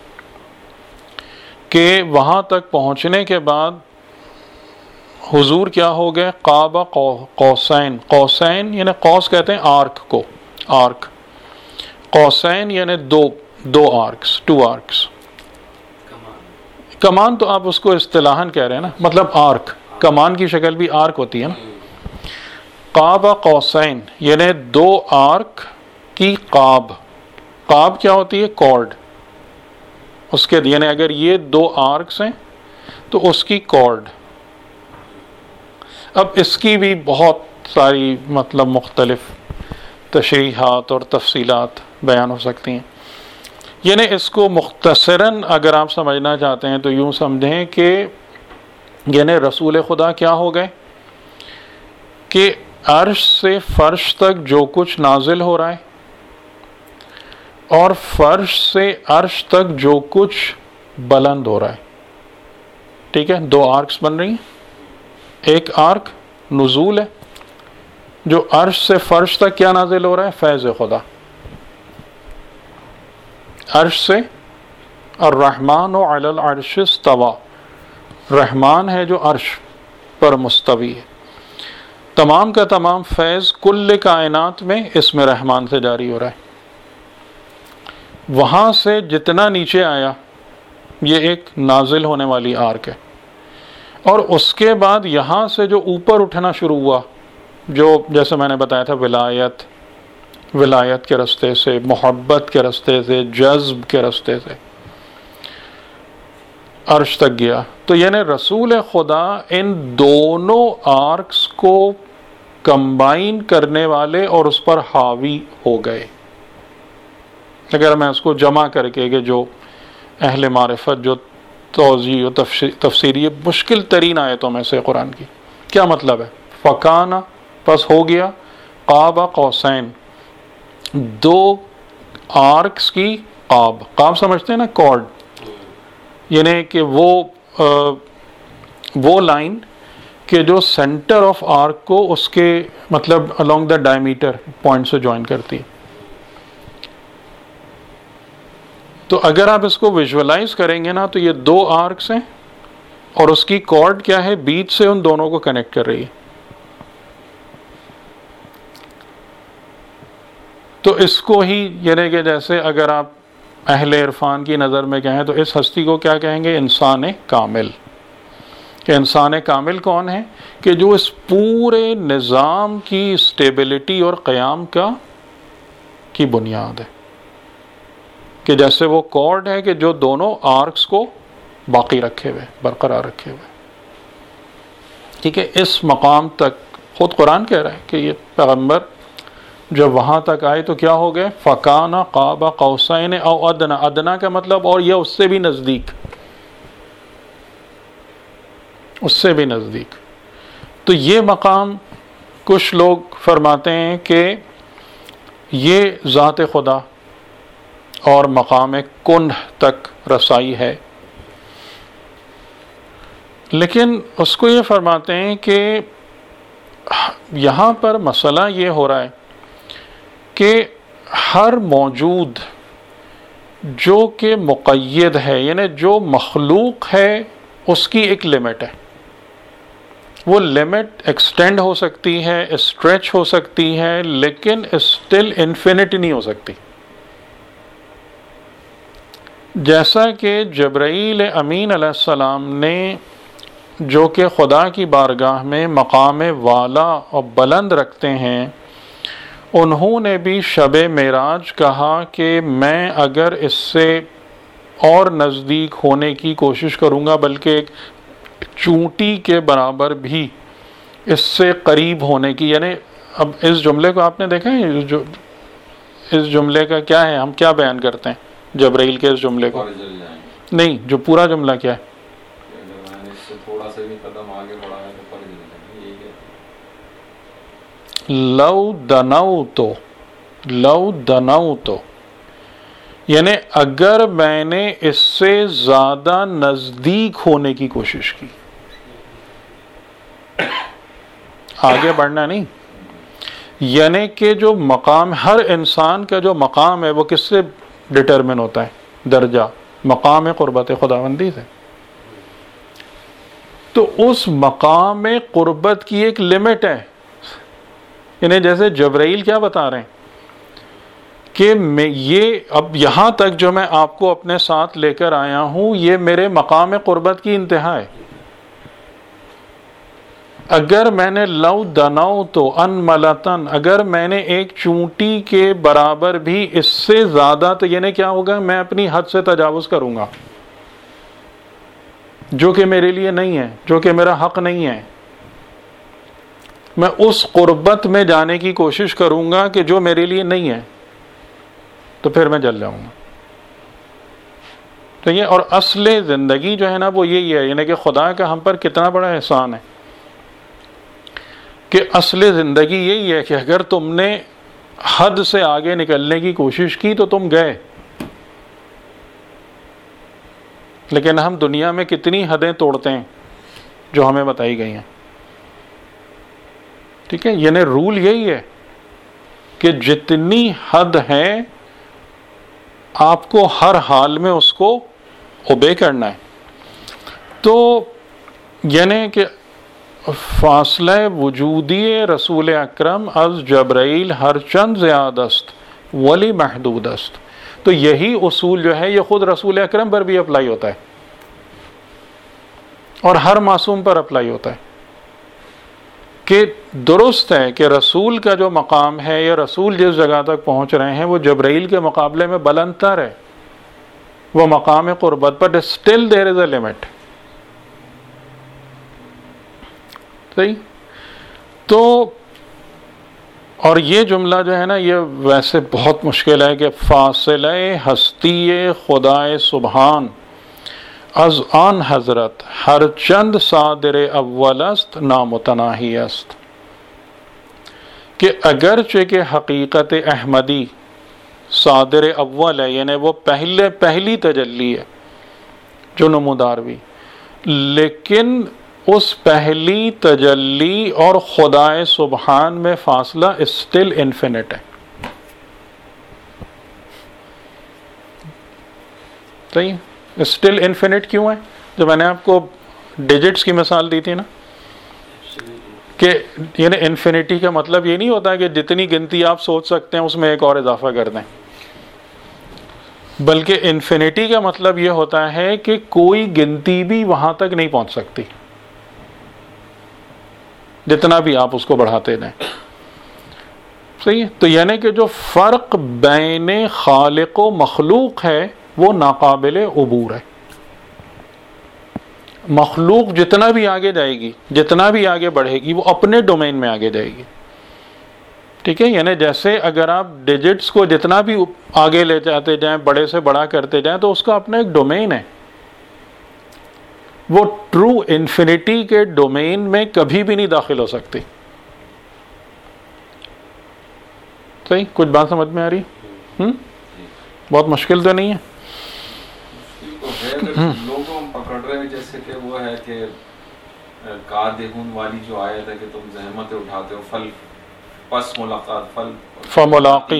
کہ وہاں تک پہنچنے کے بعد حضور کیا ہو گئے قاب قوسین، قوسین یعنی قوس کہتے ہیں آرک کو، آرک، قوسین یعنی دو آرکس، 2 آرکس، کمان تو آپ اس کو اصطلاحاً کہہ رہے ہیں نا، مطلب آرک، کمان کی شکل بھی آرک ہوتی ہے نا۔ قاب قوسین یعنی 2 آرک کی قاب، قاب کیا ہوتی ہے؟ کارڈ، اس کے یعنی اگر یہ 2 آرکس ہیں تو اس کی کارڈ۔ اب اس کی بھی بہت ساری مطلب مختلف تشریحات اور تفصیلات بیان ہو سکتی ہیں، یعنی اس کو مختصراً اگر آپ سمجھنا چاہتے ہیں تو یوں سمجھیں کہ یعنی رسول خدا کیا ہو گئے کہ عرش سے فرش تک جو کچھ نازل ہو رہا ہے اور فرش سے عرش تک جو کچھ بلند ہو رہا ہے، ٹھیک ہے، 2 آرکس بن رہی ہیں۔ ایک آرک نزول ہے، جو عرش سے فرش تک کیا نازل ہو رہا ہے؟ فیض خدا، عرش سے، الرحمن علی العرش استوى، رحمان ہے جو عرش پر مستوی ہے، تمام کا تمام فیض کل کائنات میں اسم رحمان سے جاری ہو رہا ہے۔ وہاں سے جتنا نیچے آیا یہ ایک نازل ہونے والی آرک ہے، اور اس کے بعد یہاں سے جو اوپر اٹھنا شروع ہوا، جو جیسے میں نے بتایا تھا ولایت کے رستے سے، محبت کے رستے سے، جذب کے رستے سے عرش تک گیا، تو یعنی رسول خدا ان دونوں آرکس کو کمبائن کرنے والے اور اس پر حاوی ہو گئے۔ اگر میں اس کو جمع کر کے کہ جو اہل معرفت جو توضیح و تفسیری مشکل ترین آیتوں میں سے قرآن کی، کیا مطلب ہے؟ فکانا پس ہو گیا قاب قوسین، 2 آرکس کی قاب، قاب سمجھتے ہیں نا، کارڈ، یعنی کہ وہ لائن کہ جو سینٹر آف آرک کو اس کے مطلب along دا ڈائمیٹر پوائنٹ سے جوائن کرتی ہے۔ تو اگر آپ اس کو ویژولائز کریں گے نا تو یہ 2 آرکس ہیں اور اس کی کارڈ کیا ہے؟ بیچ سے ان دونوں کو کنیکٹ کر رہی ہے۔ تو اس کو ہی یعنی کہ جیسے اگر آپ اہل عرفان کی نظر میں کہیں تو اس ہستی کو کیا کہیں گے؟ انسان کامل۔ کہ انسان کامل کون ہے؟ کہ جو اس پورے نظام کی اسٹیبلٹی اور قیام کی بنیاد ہے، کہ جیسے وہ کارڈ ہے کہ جو دونوں آرکس کو باقی رکھے ہوئے، برقرار رکھے ہوئے، ٹھیک ہے۔ اس مقام تک خود قرآن کہہ رہا ہے کہ یہ پیغمبر جب وہاں تک آئے تو کیا ہو گئے؟ فَكَانَ قَابَ قَوْسَيْنِ أَوْ أَدْنَىٰ، ادنا کا مطلب اور یہ اس سے بھی نزدیک، اس سے بھی نزدیک۔ تو یہ مقام کچھ لوگ فرماتے ہیں کہ یہ ذات خدا اور مقام کنہ تک رسائی ہے، لیکن اس کو یہ فرماتے ہیں کہ یہاں پر مسئلہ یہ ہو رہا ہے کہ ہر موجود جو کہ مقید ہے، یعنی جو مخلوق ہے، اس کی ایک لمٹ ہے. وہ لمٹ ایکسٹینڈ ہو سکتی ہے، اسٹریچ ہو سکتی ہے، لیکن اسٹل انفینٹ نہیں ہو سکتی. جیسا کہ جبرائیل امین علیہ السلام نے جو کہ خدا کی بارگاہ میں مقام والا اور بلند رکھتے ہیں، انہوں نے بھی شب معراج کہا کہ میں اگر اس سے اور نزدیک ہونے کی کوشش کروں گا، بلکہ ایک چونٹی کے برابر بھی اس سے قریب ہونے کی، یعنی اب اس جملے کو آپ نے دیکھا ہے، جو اس جملے کا کیا ہے، ہم کیا بیان کرتے ہیں جبرائیل کے اس جملے کو؟ نہیں، جو پورا جملہ کیا ہے؟ لو دنوتو، یعنی اگر میں نے اس سے زیادہ نزدیک ہونے کی کوشش کی، آگے بڑھنا نہیں. یعنی کہ جو مقام ہر انسان کا جو مقام ہے وہ کس سے ڈٹرمن ہوتا ہے؟ درجہ، مقام قربت خداوندی سے. تو اس مقام قربت کی ایک لمٹ ہے. یعنی جیسے جبرائیل کیا بتا رہے ہیں کہ میں یہ اب یہاں تک جو میں آپ کو اپنے ساتھ لے کر آیا ہوں، یہ میرے مقام قربت کی انتہا ہے. اگر میں نے لو دنو تو ان ملتن، اگر میں نے ایک چونٹی کے برابر بھی اس سے زیادہ، تو یعنی کیا ہوگا؟ میں اپنی حد سے تجاوز کروں گا، جو کہ میرے لیے نہیں ہے، جو کہ میرا حق نہیں ہے. میں اس قربت میں جانے کی کوشش کروں گا کہ جو میرے لیے نہیں ہے، تو پھر میں جل جاؤں گا. تو یہ اور اصل زندگی جو ہے نا وہ یہی ہے، یعنی کہ خدا کا ہم پر کتنا بڑا احسان ہے کہ اصل زندگی یہی ہے کہ اگر تم نے حد سے آگے نکلنے کی کوشش کی تو تم گئے. لیکن ہم دنیا میں کتنی حدیں توڑتے ہیں جو ہمیں بتائی گئی ہیں. ٹھیک ہے، یعنی رول یہی ہے کہ جتنی حد ہے آپ کو ہر حال میں اس کو اوبے کرنا ہے. تو یعنی کہ فاصلہ وجودی رسول اکرم از جبرائیل ہر چند زیاد است ولی محدود است. تو یہی اصول جو ہے یہ خود رسول اکرم پر بھی اپلائی ہوتا ہے اور ہر معصوم پر اپلائی ہوتا ہے کہ درست ہے کہ رسول کا جو مقام ہے یا رسول جس جگہ تک پہنچ رہے ہیں وہ جبرائیل کے مقابلے میں بلند تر ہے، وہ مقام قربت، but still there is a limit. صحیح. تو اور یہ جملہ جو ہے نا یہ ویسے بہت مشکل ہے کہ فاصلہ ہستی خدائے سبحان از آن حضرت ہر چند صادر اول است نامتناہی است. کہ اگرچہ کہ حقیقت احمدی صادر اول ہے، یعنی وہ پہلی تجلی ہے جو نمودار بھی، لیکن اس پہلی تجلی اور خدائے سبحان میں فاصلہ اسٹل انفینٹ ہے. صحیح. اسٹل انفینٹ کیوں ہے؟ جو میں نے آپ کو ڈیجٹس کی مثال دی تھی نا، کہ یعنی انفینٹی کا مطلب یہ نہیں ہوتا کہ جتنی گنتی آپ سوچ سکتے ہیں اس میں ایک اور اضافہ کر دیں، بلکہ انفینٹی کا مطلب یہ ہوتا ہے کہ کوئی گنتی بھی وہاں تک نہیں پہنچ سکتی جتنا بھی آپ اس کو بڑھاتے جائیں. صحیح. تو یعنی کہ جو فرق بین خالق و مخلوق ہے وہ ناقابل عبور ہے. مخلوق جتنا بھی آگے جائے گی، جتنا بھی آگے بڑھے گی، وہ اپنے ڈومین میں آگے جائے گی. ٹھیک ہے. یعنی جیسے اگر آپ ڈیجٹس کو جتنا بھی آگے لے جاتے جائیں، بڑے سے بڑا کرتے جائیں، تو اس کا اپنا ایک ڈومین ہے. وہ ٹرو انفینٹی کے ڈومین میں کبھی بھی نہیں داخل ہو سکتی. صحیح، کچھ بات سمجھ میں آ رہی ہے؟ بہت مشکل تو نہیں ہے.
لوگوں پکڑ رہے ہیں جیسے کہ وہ ہے کہ کادہون والی جو آیت ہے کہ تم زحمتیں اٹھاتے ہو فل پس ملاقات فل
فملاقی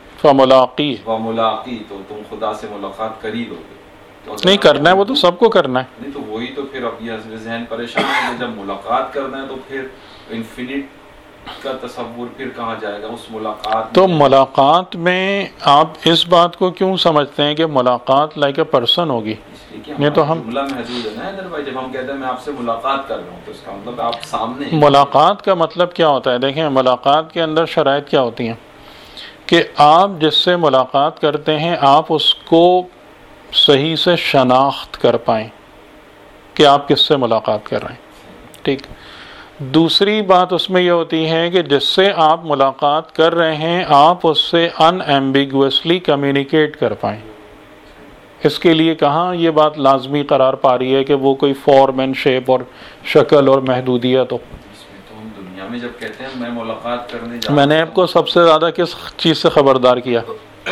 فملاقی تو تم خدا سے ملاقات کر ہی لو گے.
نہیں کرنا ہے وہ تو سب کو کرنا ہے.
نہیں تو وہی تو پھر اب یہ ذہن پریشان ہے جب ملاقات کرنا ہے تو پھر انفینٹ کا تصور پھر کہاں جائے گا اس ملاقات.
تو ملاقات میں آپ اس بات کو کیوں سمجھتے ہیں کہ ملاقات لائک اے پرسن ہوگی؟ یہ تو ہم
جملہ محدود ہے نا حیدر بھائی، جب ہم کہتے ہیں میں آپ سے ملاقات کر رہا ہوں تو اس کا مطلب آپ سامنے.
ملاقات کا مطلب کیا ہوتا ہے؟ دیکھیں ملاقات کے اندر شرائط کیا ہوتی ہیں کہ آپ جس سے ملاقات کرتے ہیں آپ اس کو صحیح سے شناخت کر پائیں کہ آپ کس سے ملاقات کر رہے ہیں. ٹھیک. دوسری بات اس میں یہ ہوتی ہے کہ جس سے آپ ملاقات کر رہے ہیں آپ اس سے ان ایمبیگوسلی کمیونیکیٹ کر پائیں. اس کے لیے کہاں یہ بات لازمی قرار پا رہی ہے کہ وہ کوئی فارم اینڈ شیپ اور شکل اور محدودیت ہو.
ہم دنیا میں جب کہتے ہیں میں ملاقات کرنے جا رہا ہوں،
میں نے آپ کو سب سے زیادہ کس چیز سے خبردار کیا؟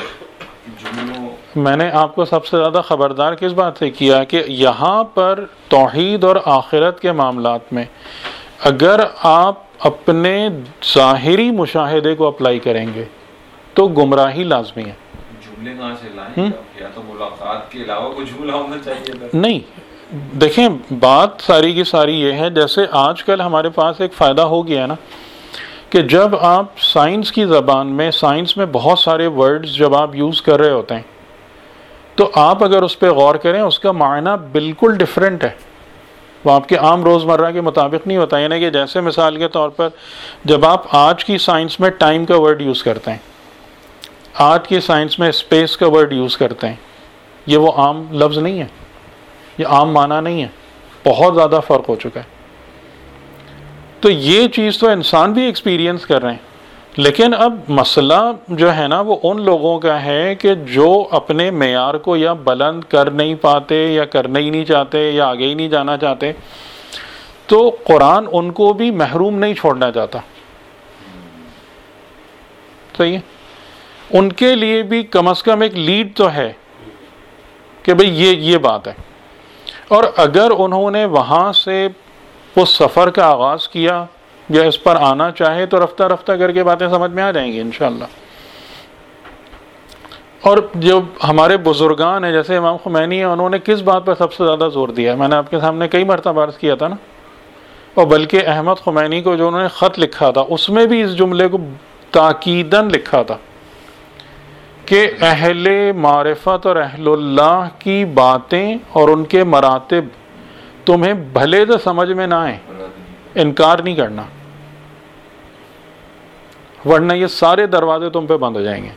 میں نے آپ کو سب سے زیادہ خبردار کس بات سے کیا کہ یہاں پر توحید اور آخرت کے معاملات میں اگر آپ اپنے ظاہری مشاہدے کو اپلائی کریں گے تو گمراہی لازمی ہے.
جملے کہاں سے لائیں؟ یا تو ملاقات کے علاوہ کوئی جملہ ہونا چاہیے. نہیں
دیکھیں بات ساری کی ساری یہ ہے جیسے آج کل ہمارے پاس ایک فائدہ ہو گیا ہے نا کہ جب آپ سائنس کی زبان میں سائنس میں بہت سارے ورڈز جب آپ یوز کر رہے ہوتے ہیں تو آپ اگر اس پہ غور کریں اس کا معنی بالکل ڈیفرنٹ ہے، وہ آپ کے عام روزمرہ کے مطابق نہیں ہوتا. یعنی کہ جیسے مثال کے طور پر جب آپ آج کی سائنس میں ٹائم کا ورڈ یوز کرتے ہیں، آج کی سائنس میں اسپیس کا ورڈ یوز کرتے ہیں، یہ وہ عام لفظ نہیں ہے، یہ عام معنی نہیں ہے، بہت زیادہ فرق ہو چکا ہے. تو یہ چیز تو انسان بھی ایکسپیرینس کر رہے ہیں. لیکن اب مسئلہ جو ہے نا وہ ان لوگوں کا ہے کہ جو اپنے معیار کو یا بلند کر نہیں پاتے یا کرنا ہی نہیں چاہتے یا آگے ہی نہیں جانا چاہتے. تو قرآن ان کو بھی محروم نہیں چھوڑنا چاہتا. صحیح ہے، ان کے لیے بھی کم از کم ایک لیڈ تو ہے کہ بھئی یہ بات ہے. اور اگر انہوں نے وہاں سے اس سفر کا آغاز کیا یا اس پر آنا چاہے تو رفتہ رفتہ کر کے باتیں سمجھ میں آ جائیں گی انشاءاللہ. اور جو ہمارے بزرگان ہیں جیسے امام خمینی ہیں انہوں نے کس بات پر سب سے زیادہ زور دیا ہے؟ میں نے آپ کے سامنے کئی مرتبہ عرض کیا تھا نا. اور بلکہ احمد خمینی کو جو انہوں نے خط لکھا تھا اس میں بھی اس جملے کو تاکیداً لکھا تھا کہ اہل معرفت اور اہل اللہ کی باتیں اور ان کے مراتب تمہیں بھلے تو سمجھ میں نہ آئیں، انکار نہیں کرنا، ورنہ یہ سارے دروازے تم پہ بند ہو جائیں گے.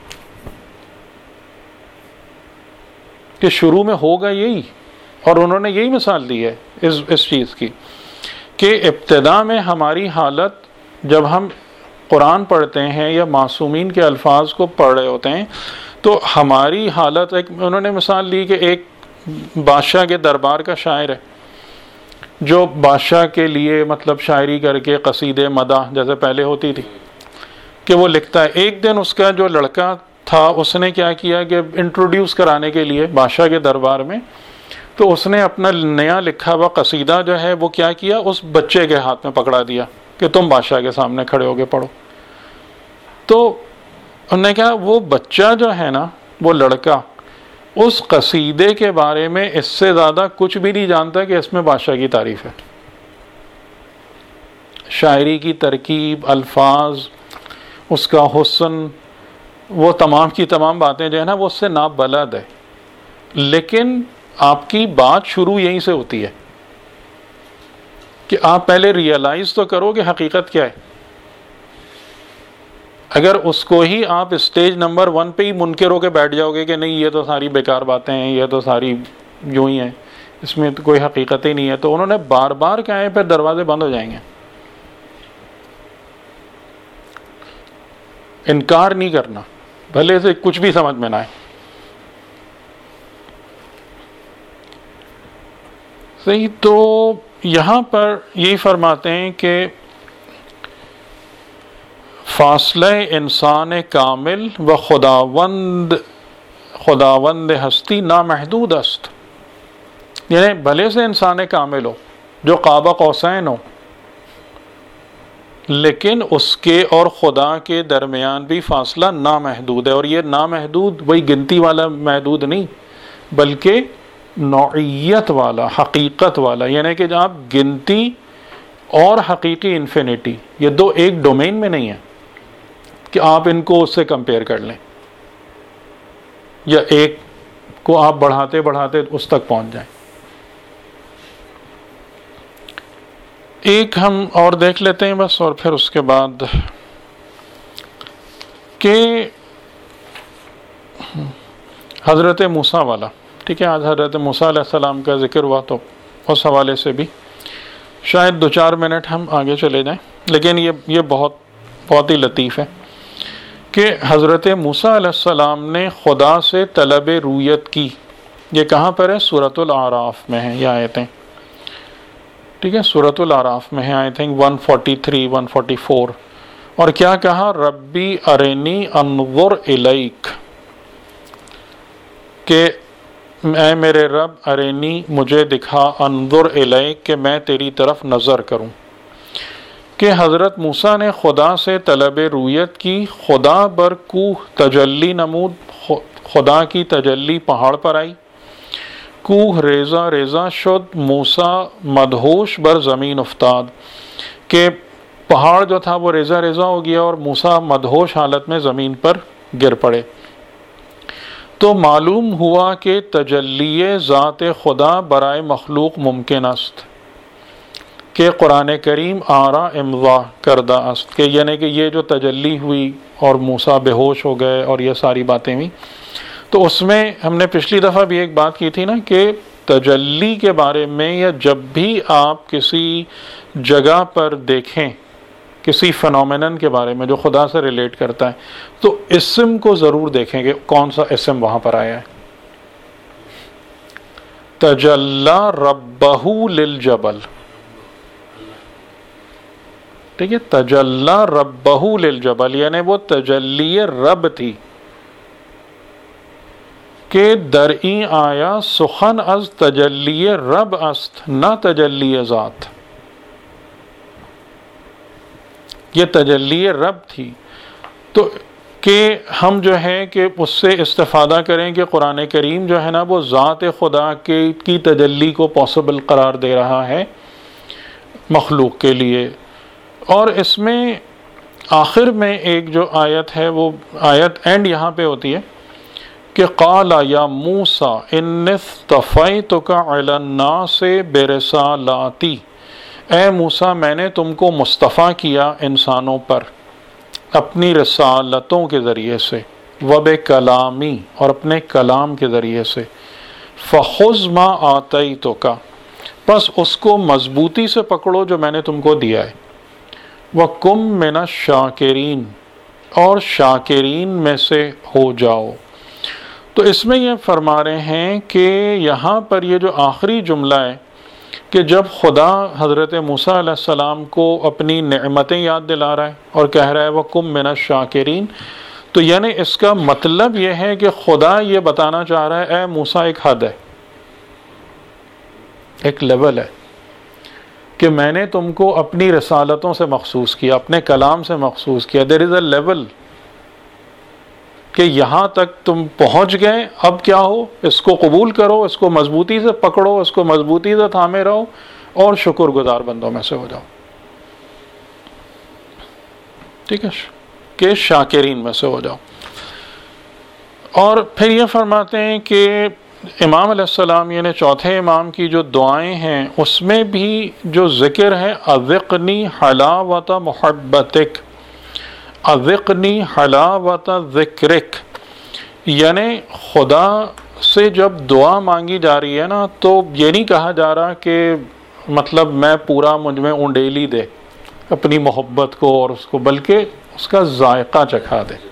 کہ شروع میں ہوگا یہی، اور انہوں نے یہی مثال دی ہے اس چیز کی کہ ابتدا میں ہماری حالت جب ہم قرآن پڑھتے ہیں یا معصومین کے الفاظ کو پڑھ رہے ہوتے ہیں تو ہماری حالت انہوں نے مثال دی کہ ایک بادشاہ کے دربار کا شاعر ہے جو بادشاہ کے لیے مطلب شاعری کر کے قصیدے مدح جیسے پہلے ہوتی تھی کہ وہ لکھتا ہے. ایک دن اس کا جو لڑکا تھا اس نے کیا کیا کہ انٹروڈیوس کرانے کے لیے بادشاہ کے دربار میں تو اس نے اپنا نیا لکھا ہوا قصیدہ جو ہے وہ کیا کیا اس بچے کے ہاتھ میں پکڑا دیا کہ تم بادشاہ کے سامنے کھڑے ہو کے پڑھو. تو انہوں نے کہا وہ بچہ جو ہے نا وہ لڑکا اس قصیدے کے بارے میں اس سے زیادہ کچھ بھی نہیں جانتا کہ اس میں بادشاہ کی تعریف ہے. شاعری کی ترکیب، الفاظ، اس کا حسن، وہ تمام کی تمام باتیں جو ہے نا وہ اس سے نابلد ہے. لیکن آپ کی بات شروع یہیں سے ہوتی ہے کہ آپ پہلے ریئلائز تو کرو کہ حقیقت کیا ہے. اگر اس کو ہی آپ اسٹیج نمبر 1 پہ ہی منکر ہو کے بیٹھ جاؤ گے کہ نہیں یہ تو ساری بیکار باتیں ہیں، یہ تو ساری یوں ہی ہیں، اس میں تو کوئی حقیقت ہی نہیں ہے، تو انہوں نے بار بار کہا ہے پھر دروازے بند ہو جائیں گے. انکار نہیں کرنا بھلے سے کچھ بھی سمجھ میں نہ آئے. صحیح. تو یہاں پر یہی فرماتے ہیں کہ فاصلہ انسان کامل و خداوند ہستی نامحدود است. یعنی بھلے سے انسان کامل ہو جو قاب قوسین ہو، لیکن اس کے اور خدا کے درمیان بھی فاصلہ نامحدود ہے. اور یہ نامحدود وہی گنتی والا محدود نہیں، بلکہ نوعیت والا، حقیقت والا. یعنی کہ جب گنتی اور حقیقی انفینٹی یہ دو ایک ڈومین میں نہیں ہے کہ آپ ان کو اس سے کمپیئر کر لیں یا ایک کو آپ بڑھاتے بڑھاتے اس تک پہنچ جائیں. ایک ہم اور دیکھ لیتے ہیں بس، اور پھر اس کے بعد کہ حضرت موسیٰ والا. ٹھیک ہے، آج حضرت موسیٰ علیہ السلام کا ذکر ہوا تو اس حوالے سے بھی شاید 2-4 منٹ ہم آگے چلے جائیں، لیکن یہ بہت ہی لطیف ہے کہ حضرت موسیٰ علیہ السلام نے خدا سے طلب رویت کی. یہ کہاں پر ہے؟ سورۃ الاعراف میں ہے یہ آیتیں. ٹھیک ہے، سورۃ الاعراف میں ہے آئی تھنک 143 144. اور کیا کہا؟ ربی ارنی انظر الیک، کہ اے میرے رب ارنی مجھے دکھا، انظر الیک کہ میں تیری طرف نظر کروں. کہ حضرت موسیٰ نے خدا سے طلب رویت کی. خدا بر کوہ تجلی نمود، خدا کی تجلی پہاڑ پر آئی. کوہ ریزہ ریزہ شد، موسیٰ مدہوش بر زمین افتاد، کہ پہاڑ جو تھا وہ ریزہ ریزہ ہو گیا اور موسیٰ مدہوش حالت میں زمین پر گر پڑے. تو معلوم ہوا کہ تجلی ذات خدا برائے مخلوق ممکن است، کہ قرآن کریم آرا امضا کردہ است. کہ یعنی کہ یہ جو تجلی ہوئی اور موسیٰ بے ہوش ہو گئے اور یہ ساری باتیں ہوئی، تو اس میں ہم نے پچھلی دفعہ بھی ایک بات کی تھی نا کہ تجلی کے بارے میں، یا جب بھی آپ کسی جگہ پر دیکھیں کسی فنومینن کے بارے میں جو خدا سے ریلیٹ کرتا ہے، تو اسم کو ضرور دیکھیں کہ کون سا اسم وہاں پر آیا ہے. تجلی ربہ للجبل، ٹھیک ہے، تجلی ربہ للجبل، یعنی وہ تجلی رب تھی کہ درئی آیا سخن از تجلی رب است نہ تجلی ذات. یہ تجلی رب تھی. تو کہ ہم جو ہے کہ اس سے استفادہ کریں کہ قرآن کریم جو ہے نا وہ ذات خدا کی تجلی کو پاسبل قرار دے رہا ہے مخلوق کے لیے. اور اس میں آخر میں ایک جو آیت ہے، وہ آیت اینڈ یہاں پہ ہوتی ہے کہ قال یا موسیٰ انی اصطفیتک علی الناس برسالاتی، اے موسیٰ میں نے تم کو مصطفیٰ کیا انسانوں پر اپنی رسالتوں کے ذریعے سے، وبکلامی اور اپنے کلام کے ذریعے سے. فخذ ما آتیتک، پس اس کو مضبوطی سے پکڑو جو میں نے تم کو دیا ہے. وَقُم مِّنَ الشَّاكِرِينَ، اور شاکرین میں سے ہو جاؤ. تو اس میں یہ فرما رہے ہیں کہ یہاں پر یہ جو آخری جملہ ہے کہ جب خدا حضرت موسیٰ علیہ السلام کو اپنی نعمتیں یاد دلا رہا ہے اور کہہ رہا ہے وَقُم مِّنَ الشَّاكِرِينَ، تو یعنی اس کا مطلب یہ ہے کہ خدا یہ بتانا چاہ رہا ہے اے موسیٰ ایک حد ہے، ایک لیول ہے کہ میں نے تم کو اپنی رسالتوں سے مخصوص کیا، اپنے کلام سے مخصوص کیا. دیر از اے لیول کہ یہاں تک تم پہنچ گئے، اب کیا ہو؟ اس کو قبول کرو، اس کو مضبوطی سے پکڑو، اس کو مضبوطی سے تھامے رہو اور شکر گزار بندوں میں سے ہو جاؤ. ٹھیک ہے، کہ شاکرین میں سے ہو جاؤ. اور پھر یہ فرماتے ہیں کہ امام علیہ السلام یعنی چوتھے امام کی جو دعائیں ہیں اس میں بھی جو ذکر ہے اذقنی حلاوت محبتک، اذقنی حلاوت ذکرک، یعنی خدا سے جب دعا مانگی جا رہی ہے نا تو یہ نہیں کہا جا رہا کہ مطلب میں پورا مجھ میں اونڈیلی دے اپنی محبت کو اور اس کو، بلکہ اس کا ذائقہ چکھا دے.